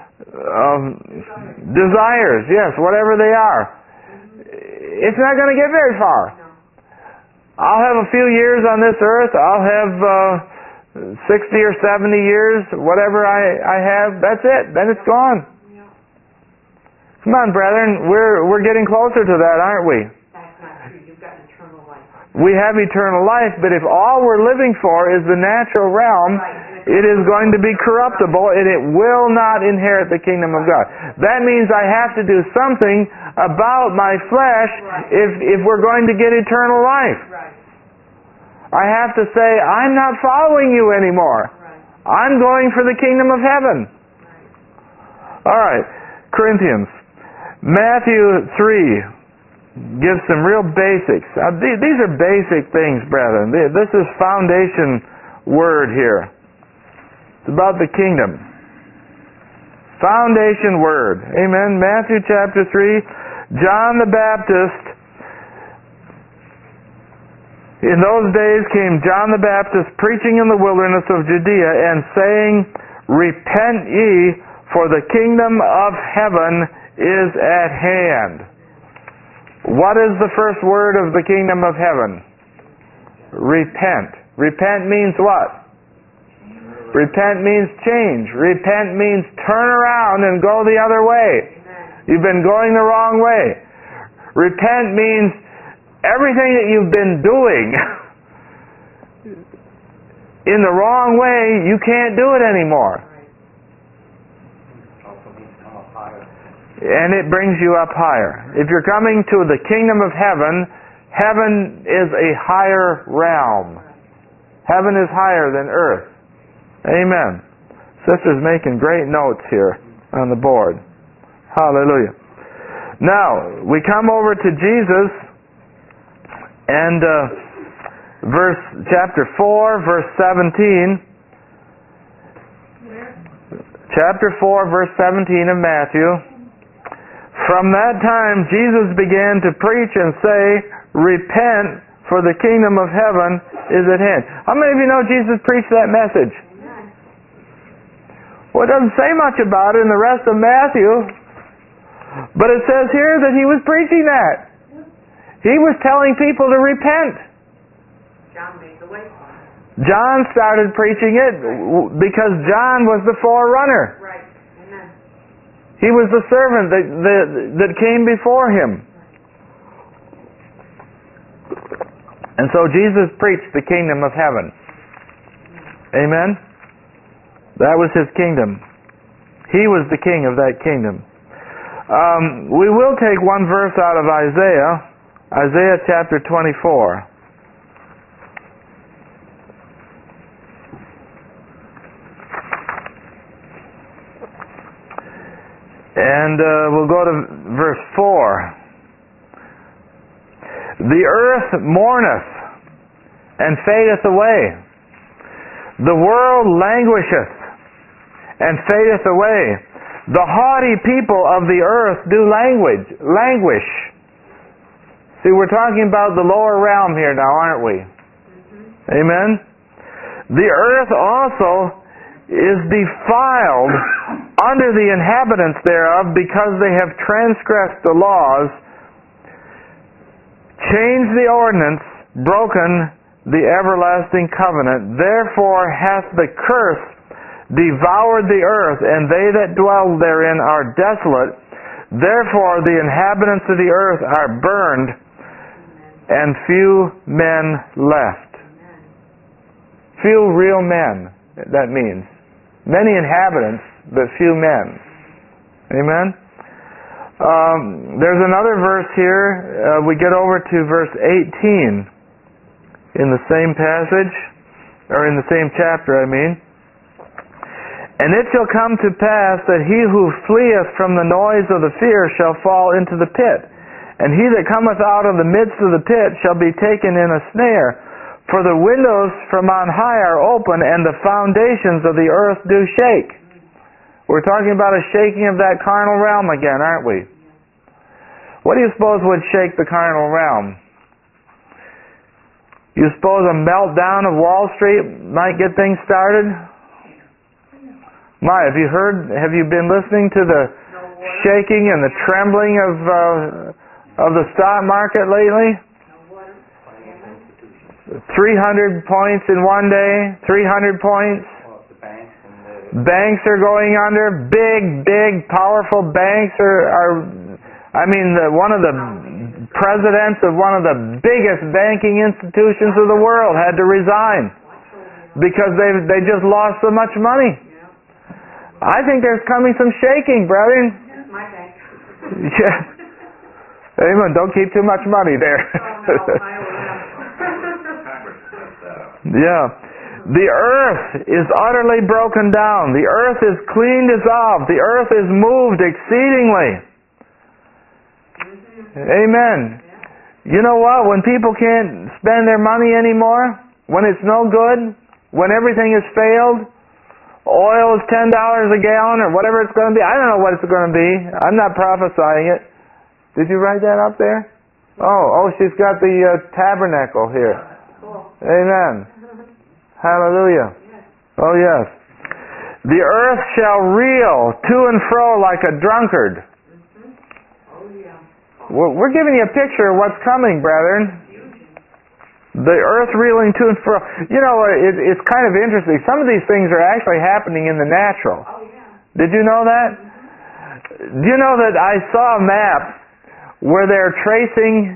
desires, yes, whatever they are, it's not going to get very far. I'll have a few years on this earth. I'll have 60 or 70 years, whatever I have. That's it. Then it's gone. Come on, brethren. We're getting closer to that, aren't we? That's not true. You've got eternal life. We have eternal life, but if all we're living for is the natural realm, it is going to be corruptible, and it will not inherit the kingdom of God. That means I have to do something about my flesh if we're going to get eternal life. I have to say, I'm not following you anymore. I'm going for the kingdom of heaven. All right, Corinthians. Matthew 3 gives some real basics. These are basic things, brethren. This is foundation word here. It's about the kingdom. Foundation word. Amen. Matthew chapter 3. John the Baptist. In those days came John the Baptist preaching in the wilderness of Judea and saying, Repent ye, for the kingdom of heaven is at hand. What is the first word of the kingdom of heaven? Repent. Repent means what? Repent means change. Repent means turn around and go the other way. You've been going the wrong way. Repent means everything that you've been doing in the wrong way, you can't do it anymore. And it brings you up higher. If you're coming to the kingdom of heaven, heaven is a higher realm. Heaven is higher than earth. Amen. Sister's making great notes here on the board. Hallelujah. Now, we come over to Jesus and chapter 4, verse 17. Chapter 4, verse 17 of Matthew. From that time, Jesus began to preach and say, Repent, for the kingdom of heaven is at hand. How many of you know Jesus preached that message? Well, it doesn't say much about it in the rest of Matthew, but it says here that he was preaching that. He was telling people to repent. John made the way for him. John started preaching it because John was the forerunner. Right. Amen. He was the servant that came before him. And so Jesus preached the kingdom of heaven. Amen? That was his kingdom. He was the king of that kingdom. We will take one verse out of Isaiah chapter 24. And we'll go to verse 4. The earth mourneth and fadeth away. The world languisheth and fadeth away. The haughty people of the earth do languish. See, we're talking about the lower realm here now, aren't we? Amen? The earth also is defiled under the inhabitants thereof, because they have transgressed the laws, changed the ordinance, broken the everlasting covenant. Therefore hath the curse devoured the earth, and they that dwell therein are desolate. Therefore the inhabitants of the earth are burned, and few men left. Few real men, that means. Many inhabitants, but few men. Amen? There's another verse here. We get over to verse 18 in the same passage, or in the same chapter, I mean. And it shall come to pass that he who fleeth from the noise of the fear shall fall into the pit. And he that cometh out of the midst of the pit shall be taken in a snare. For the windows from on high are open, and the foundations of the earth do shake. We're talking about a shaking of that carnal realm again, aren't we? What do you suppose would shake the carnal realm? You suppose a meltdown of Wall Street might get things started? My, have you been listening to the shaking and the trembling of the stock market lately? 300 points in one day, 300 points. Banks are going under. Big, powerful banks are one of the presidents of one of the biggest banking institutions of the world had to resign because they just lost so much money. I think there's coming some shaking, brethren. My bank. Yeah. Amen. Don't keep too much money there. Oh, no, I will. Yeah. The earth is utterly broken down. The earth is clean dissolved. The earth is moved exceedingly. Amen. You know what? When people can't spend their money anymore, when it's no good, when everything has failed, oil is $10 a gallon or whatever it's going to be. I don't know what it's going to be. I'm not prophesying it. Did you write that up there? Oh, she's got the tabernacle here. Amen. Hallelujah. Oh, yes. The earth shall reel to and fro like a drunkard. We're giving you a picture of what's coming, brethren. The earth reeling to and fro. You know, it's kind of interesting. Some of these things are actually happening in the natural. Did you know that? Do you know that I saw a map where they're tracing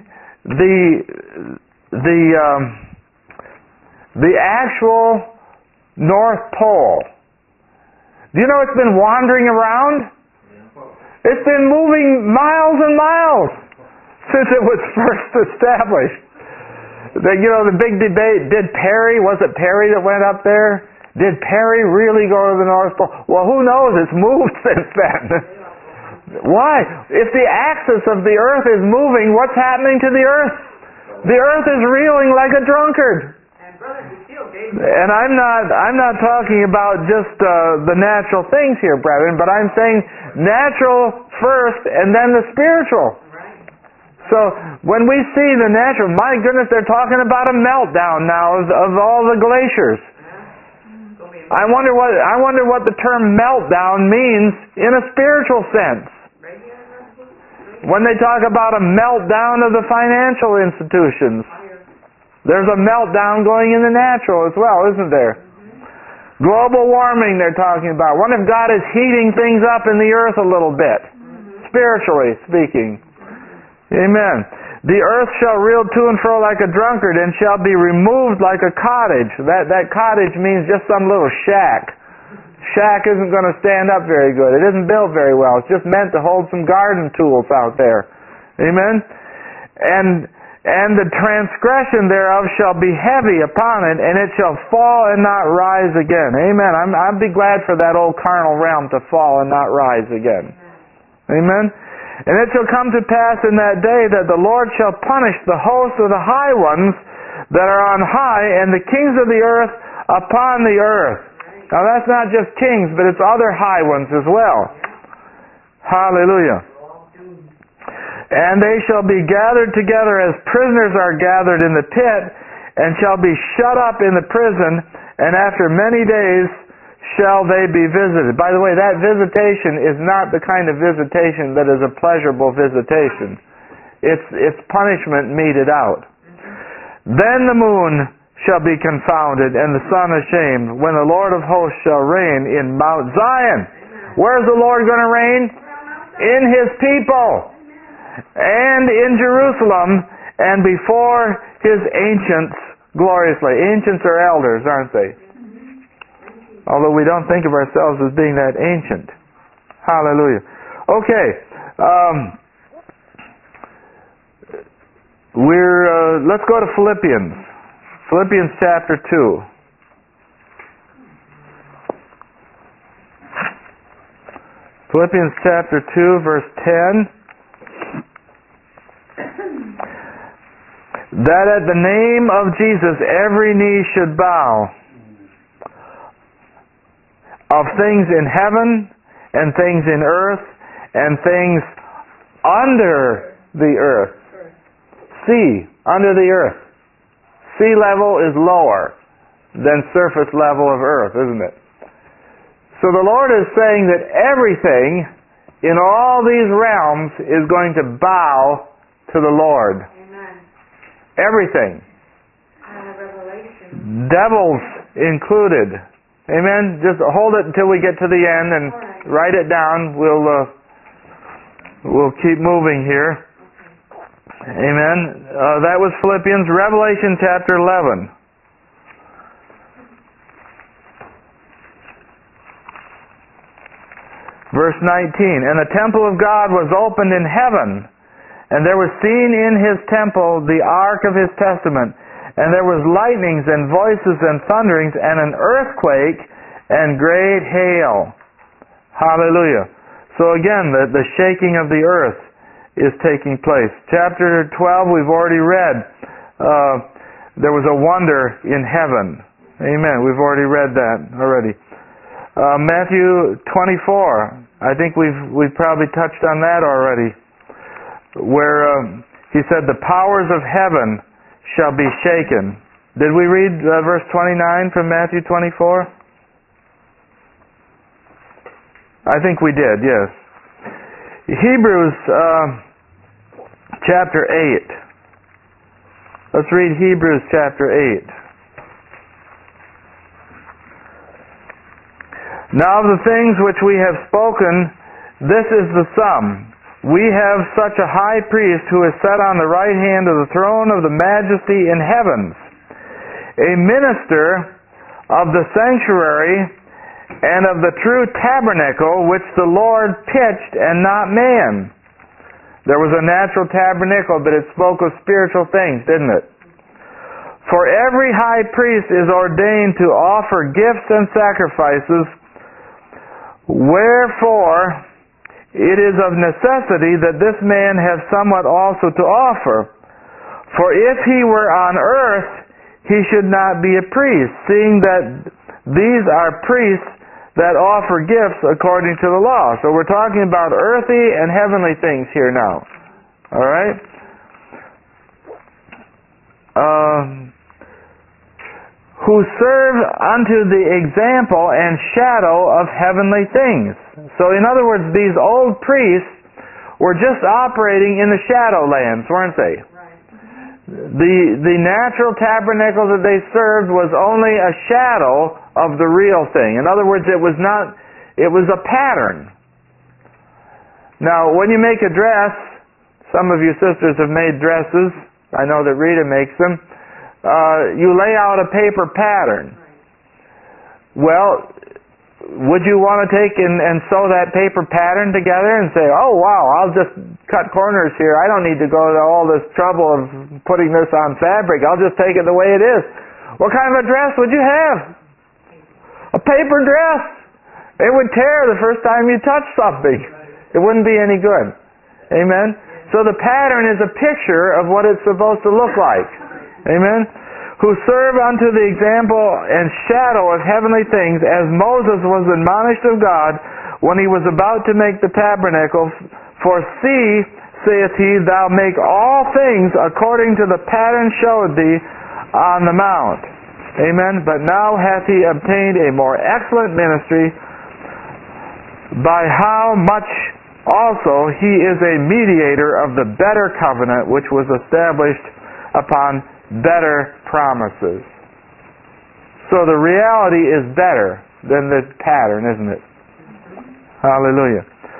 the actual North Pole? Do you know it's been wandering around? It's been moving miles and miles since it was first established. The big debate, was it Perry that went up there? Did Perry really go to the North Pole? Well, who knows? It's moved since then. Why? If the axis of the earth is moving, what's happening to the earth? The earth is reeling like a drunkard. And I'm not talking about just the natural things here, brethren, but I'm saying natural first and then the spiritual. So when we see the natural, my goodness, they're talking about a meltdown now of all the glaciers. I wonder what the term meltdown means in a spiritual sense. When they talk about a meltdown of the financial institutions, there's a meltdown going in the natural as well, isn't there? Global warming they're talking about. What if God is heating things up in the earth a little bit, spiritually speaking? Amen. The earth shall reel to and fro like a drunkard, and shall be removed like a cottage. That cottage means just some little shack isn't going to stand up very good. It isn't built very well. It's just meant to hold some garden tools out there. Amen? And the transgression thereof shall be heavy upon it, and it shall fall and not rise again. Amen. I'd be glad for that old carnal realm to fall and not rise again. Amen. And it shall come to pass in that day that the Lord shall punish the host of the high ones that are on high, and the kings of the earth upon the earth. Now that's not just kings, but it's other high ones as well. Hallelujah. And they shall be gathered together as prisoners are gathered in the pit, and shall be shut up in the prison, and after many days shall they be visited. By the way, that visitation is not the kind of visitation that is a pleasurable visitation. It's punishment meted out. Then the moon shall be confounded, and the sun ashamed, when the Lord of hosts shall reign in Mount Zion. Where's the Lord going to reign? In His people, and in Jerusalem, and before His ancients gloriously. Ancients are elders, aren't they? Although we don't think of ourselves as being that ancient. Hallelujah. Okay. Let's go to Philippians. Philippians chapter 2. Philippians chapter 2, verse 10. That at the name of Jesus every knee should bow, of things in heaven, and things in earth, and things under the earth. Sea, under the earth. Sea level is lower than surface level of earth, isn't it? So the Lord is saying that everything in all these realms is going to bow to the Lord. Amen. Everything. Revelation. Devils included. Amen. Just hold it until we get to the end and write it down. We'll keep moving here. Amen. That was Philippians. Revelation chapter 11. Verse 19. And the temple of God was opened in heaven, and there was seen in His temple the ark of His testament. And there was lightnings and voices and thunderings and an earthquake and great hail. Hallelujah. So again, the shaking of the earth is taking place. Chapter 12 we've already read. There was a wonder in heaven. Amen. We've already read that already. Matthew 24. I think we've probably touched on that already. Where He said the powers of heaven shall be shaken. Did we read verse 29 from Matthew 24? I think we did, yes. Hebrews chapter 8. Let's read Hebrews chapter 8. Now of the things which we have spoken, this is the sum. We have such a high priest who is set on the right hand of the throne of the majesty in heavens, a minister of the sanctuary and of the true tabernacle which the Lord pitched and not man. There was a natural tabernacle, but it spoke of spiritual things, didn't it? For every high priest is ordained to offer gifts and sacrifices, wherefore it is of necessity that this man have somewhat also to offer. For if he were on earth, he should not be a priest, seeing that these are priests that offer gifts according to the law. So we're talking about earthly and heavenly things here now. Alright? Who serve unto the example and shadow of heavenly things. So in other words, these old priests were just operating in the shadow lands, weren't they? Right. The natural tabernacle that they served was only a shadow of the real thing. In other words, it was a pattern. Now, when you make a dress, some of you sisters have made dresses. I know that Rita makes them. You lay out a paper pattern. Well, would you want to take and sew that paper pattern together and say, oh wow, I'll just cut corners here. I don't need to go to all this trouble of putting this on fabric. I'll just take it the way it is. What kind of a dress would you have? A paper dress. It would tear the first time you touch something. It wouldn't be any good. Amen? So the pattern is a picture of what it's supposed to look like. Amen? Who serve unto the example and shadow of heavenly things, as Moses was admonished of God when he was about to make the tabernacle. For see, saith he, thou make all things according to the pattern showed thee on the mount. Amen. But now hath he obtained a more excellent ministry, by how much also he is a mediator of the better covenant, which was established upon better promises. So the reality is better than the pattern, isn't it? Hallelujah.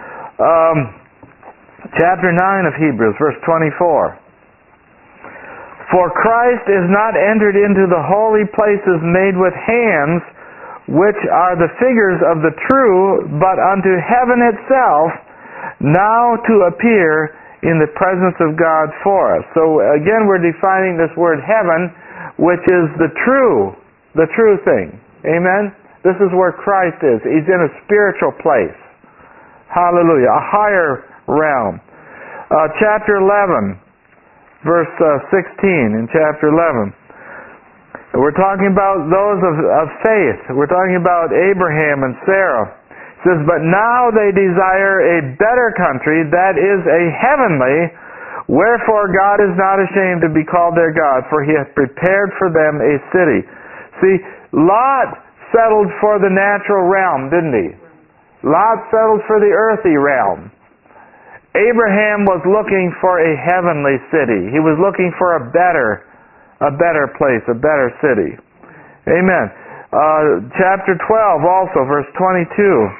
Chapter 9 of Hebrews, verse 24. For Christ is not entered into the holy places made with hands, which are the figures of the true, but unto heaven itself, now to appear in the presence of God for us. So again, we're defining this word heaven, which is the true thing. Amen? This is where Christ is. He's in a spiritual place. Hallelujah. A higher realm. Chapter 11, verse 16 in chapter 11. We're talking about those of faith. We're talking about Abraham and Sarah. Says, but now they desire a better country, that is a heavenly, wherefore God is not ashamed to be called their God, for he hath prepared for them a city. See, Lot settled for the natural realm, didn't he? Lot settled for the earthy realm. Abraham was looking for a heavenly city. He was looking for a better place, a better city. Amen. Chapter 12 also, verse 22.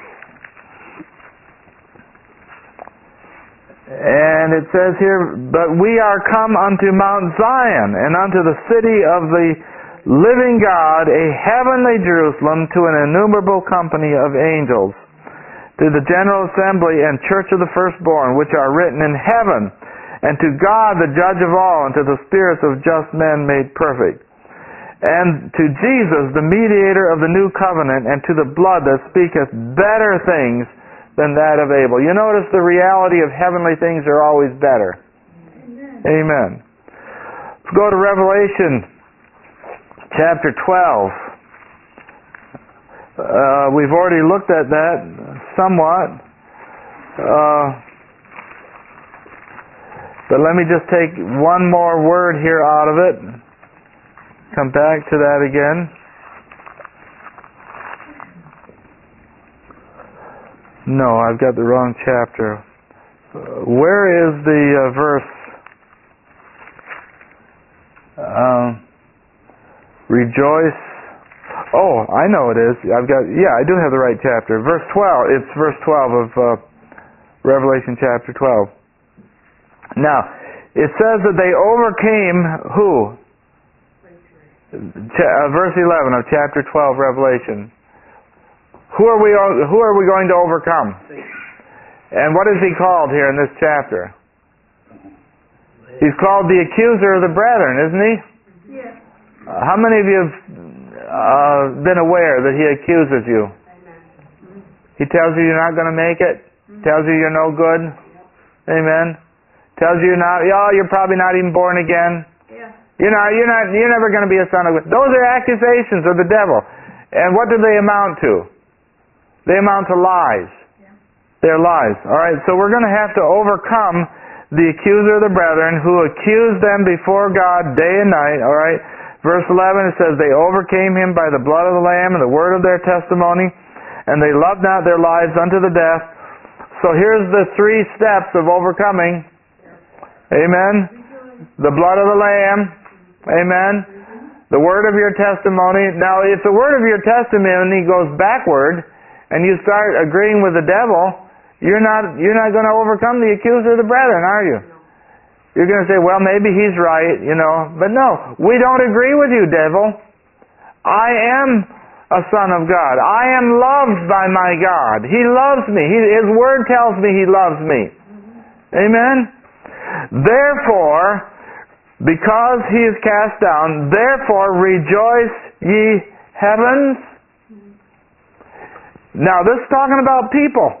And it says here, but we are come unto Mount Zion, and unto the city of the living God, a heavenly Jerusalem, to an innumerable company of angels, to the general assembly and church of the firstborn, which are written in heaven, and to God the judge of all, and to the spirits of just men made perfect, and to Jesus the mediator of the new covenant, and to the blood that speaketh better things than that of Abel. You notice the reality of heavenly things are always better. Amen. Let's go to Revelation chapter 12. We've already looked at that somewhat. But let me just take one more word here out of it. Come back to that again. No, I've got the wrong chapter. Where is the verse? Rejoice. Oh, I know it is. I do have the right chapter. Verse 12. It's verse 12 of Revelation chapter 12. Now, it says that they overcame who? Verse 11 of chapter 12, Revelation. Who are we going to overcome? And what is he called here in this chapter? He's called the accuser of the brethren, isn't he? Yes. How many of you have been aware that he accuses you? He tells you you're not going to make it. Tells you you're no good. Amen. Tells you you're probably not even born again. Yeah. You're never going to be a son of God. Those are accusations of the devil. And what do they amount to? They amount to lies. Yeah. They're lies. All right, so we're going to have to overcome the accuser of the brethren who accused them before God day and night. All right, verse 11, it says, they overcame him by the blood of the Lamb and the word of their testimony, and they loved not their lives unto the death. So here's the 3 steps of overcoming. Amen. The blood of the Lamb. Amen. The word of your testimony. Now, if the word of your testimony goes backward, and you start agreeing with the devil, you're not going to overcome the accuser of the brethren, are you? You're going to say, well, maybe he's right, But no, we don't agree with you, devil. I am a son of God. I am loved by my God. He loves me. His word tells me He loves me. Amen? Therefore, because He is cast down, therefore rejoice ye heavens. Now this is talking about people.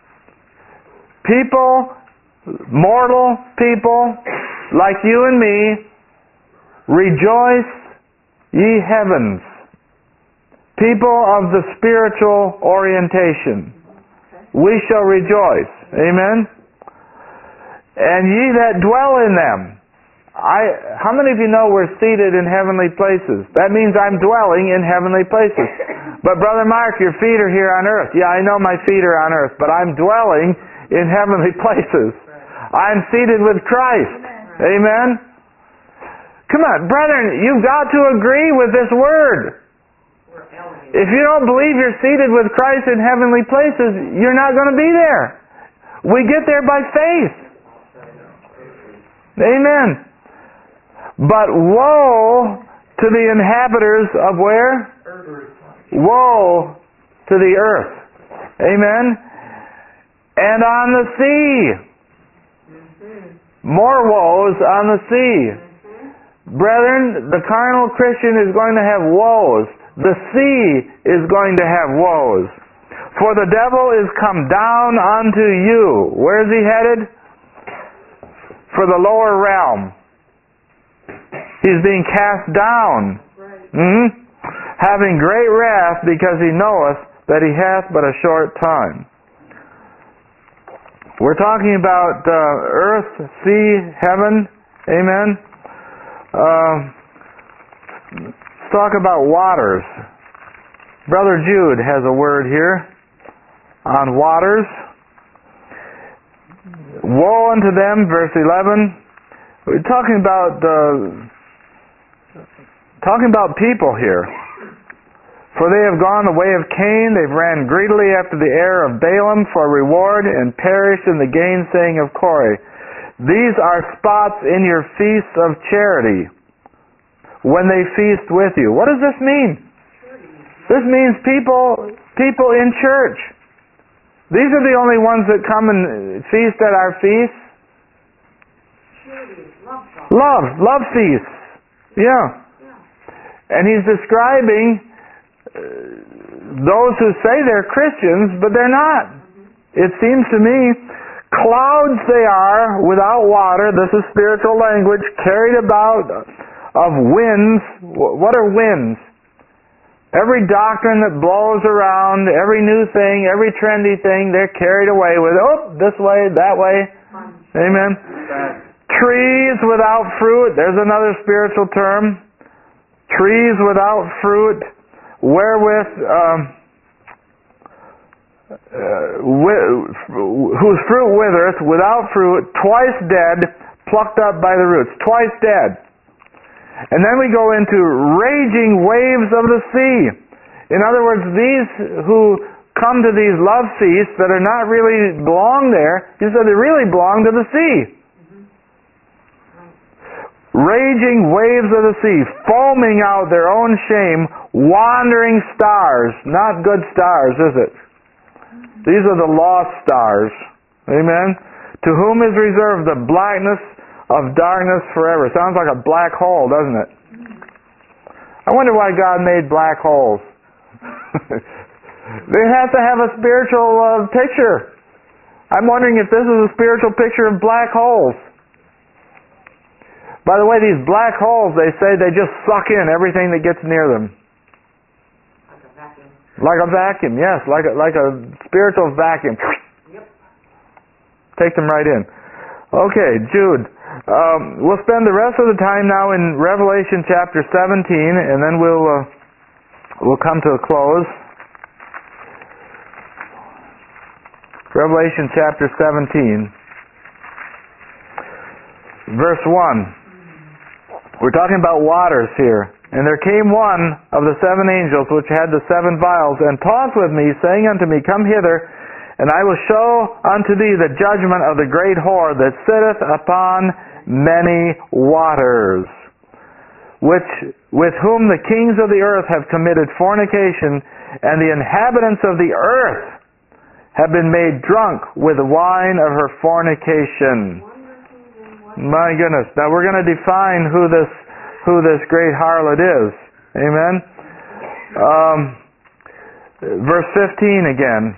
People, mortal people, like you and me, rejoice ye heavens. People of the spiritual orientation. We shall rejoice. Amen? And ye that dwell in them. How many of you know we're seated in heavenly places? That means I'm dwelling in heavenly places. But Brother Mark, your feet are here on earth. Yeah, I know my feet are on earth, but I'm dwelling in heavenly places. I'm seated with Christ. Amen? Come on, brethren, you've got to agree with this word. If you don't believe you're seated with Christ in heavenly places, you're not going to be there. We get there by faith. Amen. But woe to the inhabitants of where? Woe to the earth. Amen. And on the sea. More woes on the sea. Brethren, the carnal Christian is going to have woes. The sea is going to have woes. For the devil is come down unto you. Where is he headed? For the lower realm. He's being cast down. Having great wrath, because he knoweth that he hath but a short time. We're talking about earth, sea, heaven. Amen. Let's talk about waters. Brother Jude has a word here on waters. Woe unto them, verse 11. We're talking about people here. For they have gone the way of Cain, they've ran greedily after the heir of Balaam for reward, and perished in the gainsaying of Corey. These are spots in your feasts of charity, when they feast with you. What does this mean? This means people in church. These are the only ones that come and feast at our feasts. Love feasts. Yeah. And he's describing those who say they're Christians, but they're not. It seems to me, clouds they are without water. This is spiritual language, carried about of winds. What are winds? Every doctrine that blows around, every new thing, every trendy thing, they're carried away with, this way, that way. Amen. Trees without fruit. There's another spiritual term. Trees without fruit, wherewith whose fruit withereth, without fruit, twice dead, plucked up by the roots. Twice dead. And then we go into raging waves of the sea. In other words, these who come to these love feasts that are not really belong there, he said they really belong to the sea. Raging waves of the sea, foaming out their own shame, wandering stars. Not good stars, is it? These are the lost stars. Amen? To whom is reserved the blackness of darkness forever. Sounds like a black hole, doesn't it? I wonder why God made black holes. They have to have a spiritual picture. I'm wondering if this is a spiritual picture of black holes. By the way, these black holes, they say they just suck in everything that gets near them. Like a vacuum, yes. Like a spiritual vacuum. Yep. Take them right in. Okay, Jude. We'll spend the rest of the time now in Revelation chapter 17, and then we'll come to a close. Revelation chapter 17. Verse 1. We're talking about waters here. And there came one of the seven angels which had the seven vials, and talked with me, saying unto me, Come hither, and I will show unto thee the judgment of the great whore that sitteth upon many waters, which with whom the kings of the earth have committed fornication, and the inhabitants of the earth have been made drunk with the wine of her fornication. My goodness. Now we're going to define who this great harlot is. Amen. Verse 15 again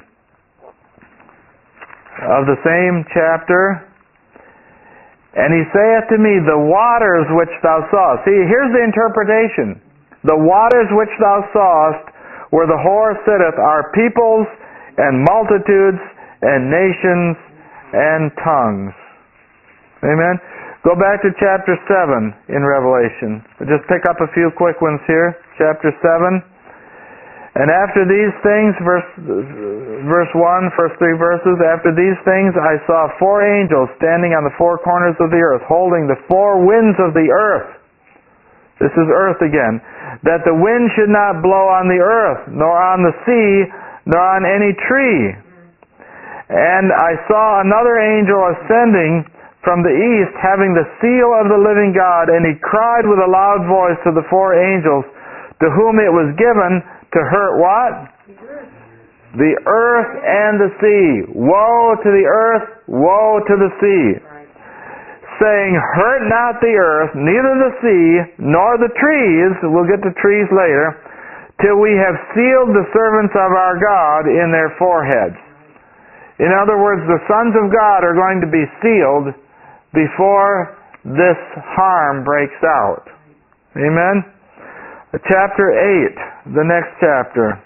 of the same chapter. And he saith to me, the waters which thou sawest. See, here's the interpretation. The waters which thou sawest, where the whore sitteth, are peoples and multitudes and nations and tongues. Amen. Go back to chapter 7 in Revelation. We'll just pick up a few quick ones here. Chapter 7. And after these things, verse 1, first 3 verses, after these things I saw 4 angels standing on the 4 corners of the earth, holding the 4 winds of the earth. This is earth again. That the wind should not blow on the earth, nor on the sea, nor on any tree. And I saw another angel ascending from the east, having the seal of the living God, and he cried with a loud voice to the 4 angels, to whom it was given to hurt what? The earth and the sea. Woe to the earth, woe to the sea. Saying, hurt not the earth, neither the sea, nor the trees, we'll get to trees later, till we have sealed the servants of our God in their foreheads. In other words, the sons of God are going to be sealed before this harm breaks out. Amen? Chapter 8, the next chapter.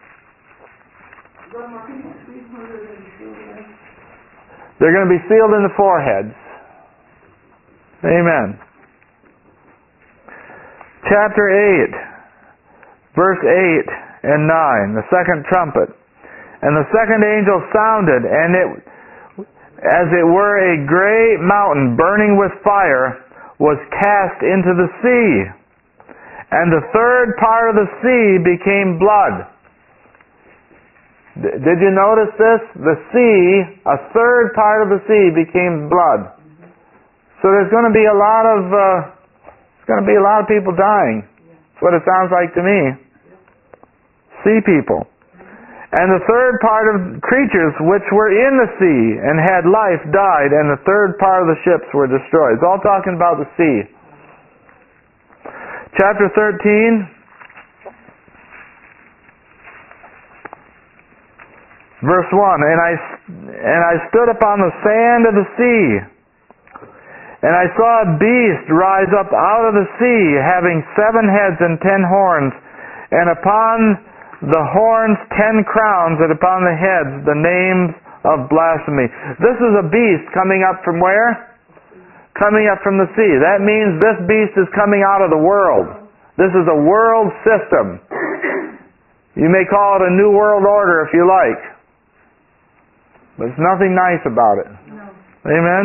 They're going to be sealed in the foreheads. Amen. Chapter 8, verse 8 and 9, the second trumpet. And the second angel sounded, and it, as it were a great mountain burning with fire, was cast into the sea. And the third part of the sea became blood. Did you notice this? The sea, a third part of the sea became blood. So there's going to be a lot of people dying. That's what it sounds like to me. Sea people. And the third part of creatures which were in the sea and had life died, and the third part of the ships were destroyed. It's all talking about the sea. Chapter 13, verse 1, and I stood upon the sand of the sea, and I saw a beast rise up out of the sea, having 7 heads and 10 horns, and upon the horns 10 crowns, and upon the heads the names of blasphemy. This is a beast coming up from where? Coming up from the sea. That means this beast is coming out of the world. This is a world system. You may call it a new world order if you like. But there's nothing nice about it. No. Amen?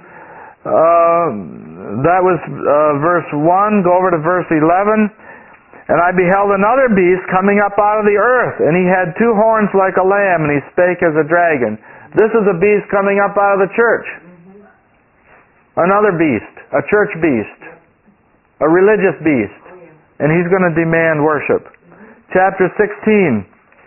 That was verse 1. Go over to verse 11. And I beheld another beast coming up out of the earth, and he had 2 horns like a lamb, and he spake as a dragon. This is a beast coming up out of the church. Another beast, a church beast, a religious beast, and he's going to demand worship. Chapter 16,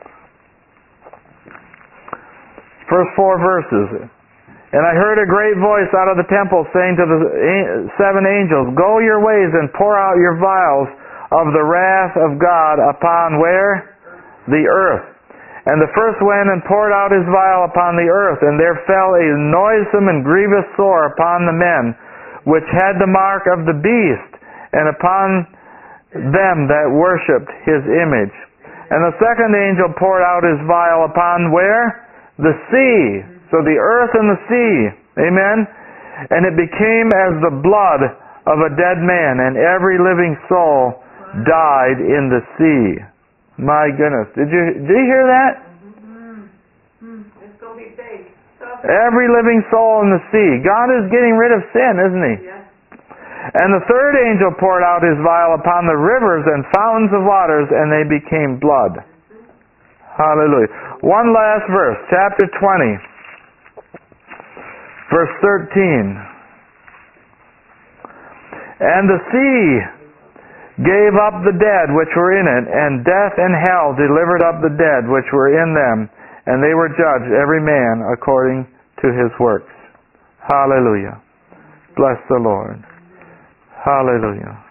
first 4 verses. And I heard a great voice out of the temple saying to the 7 angels, go your ways and pour out your vials of the wrath of God upon where? The earth. And the first went and poured out his vial upon the earth, and there fell a noisome and grievous sore upon the men, which had the mark of the beast, and upon them that worshipped his image. And the second angel poured out his vial upon where? The sea. So the earth and the sea. Amen? And it became as the blood of a dead man, and every living soul died in the sea. My goodness. Did you hear that? It's going to be big. Every living soul in the sea. God is getting rid of sin, isn't He? Yes. And the third angel poured out his vial upon the rivers and fountains of waters, and they became blood. Hallelujah. One last verse, chapter 20, verse 13. And the sea gave up the dead which were in it, and death and hell delivered up the dead which were in them, and they were judged every man according to his works. Hallelujah. Bless the Lord. Hallelujah.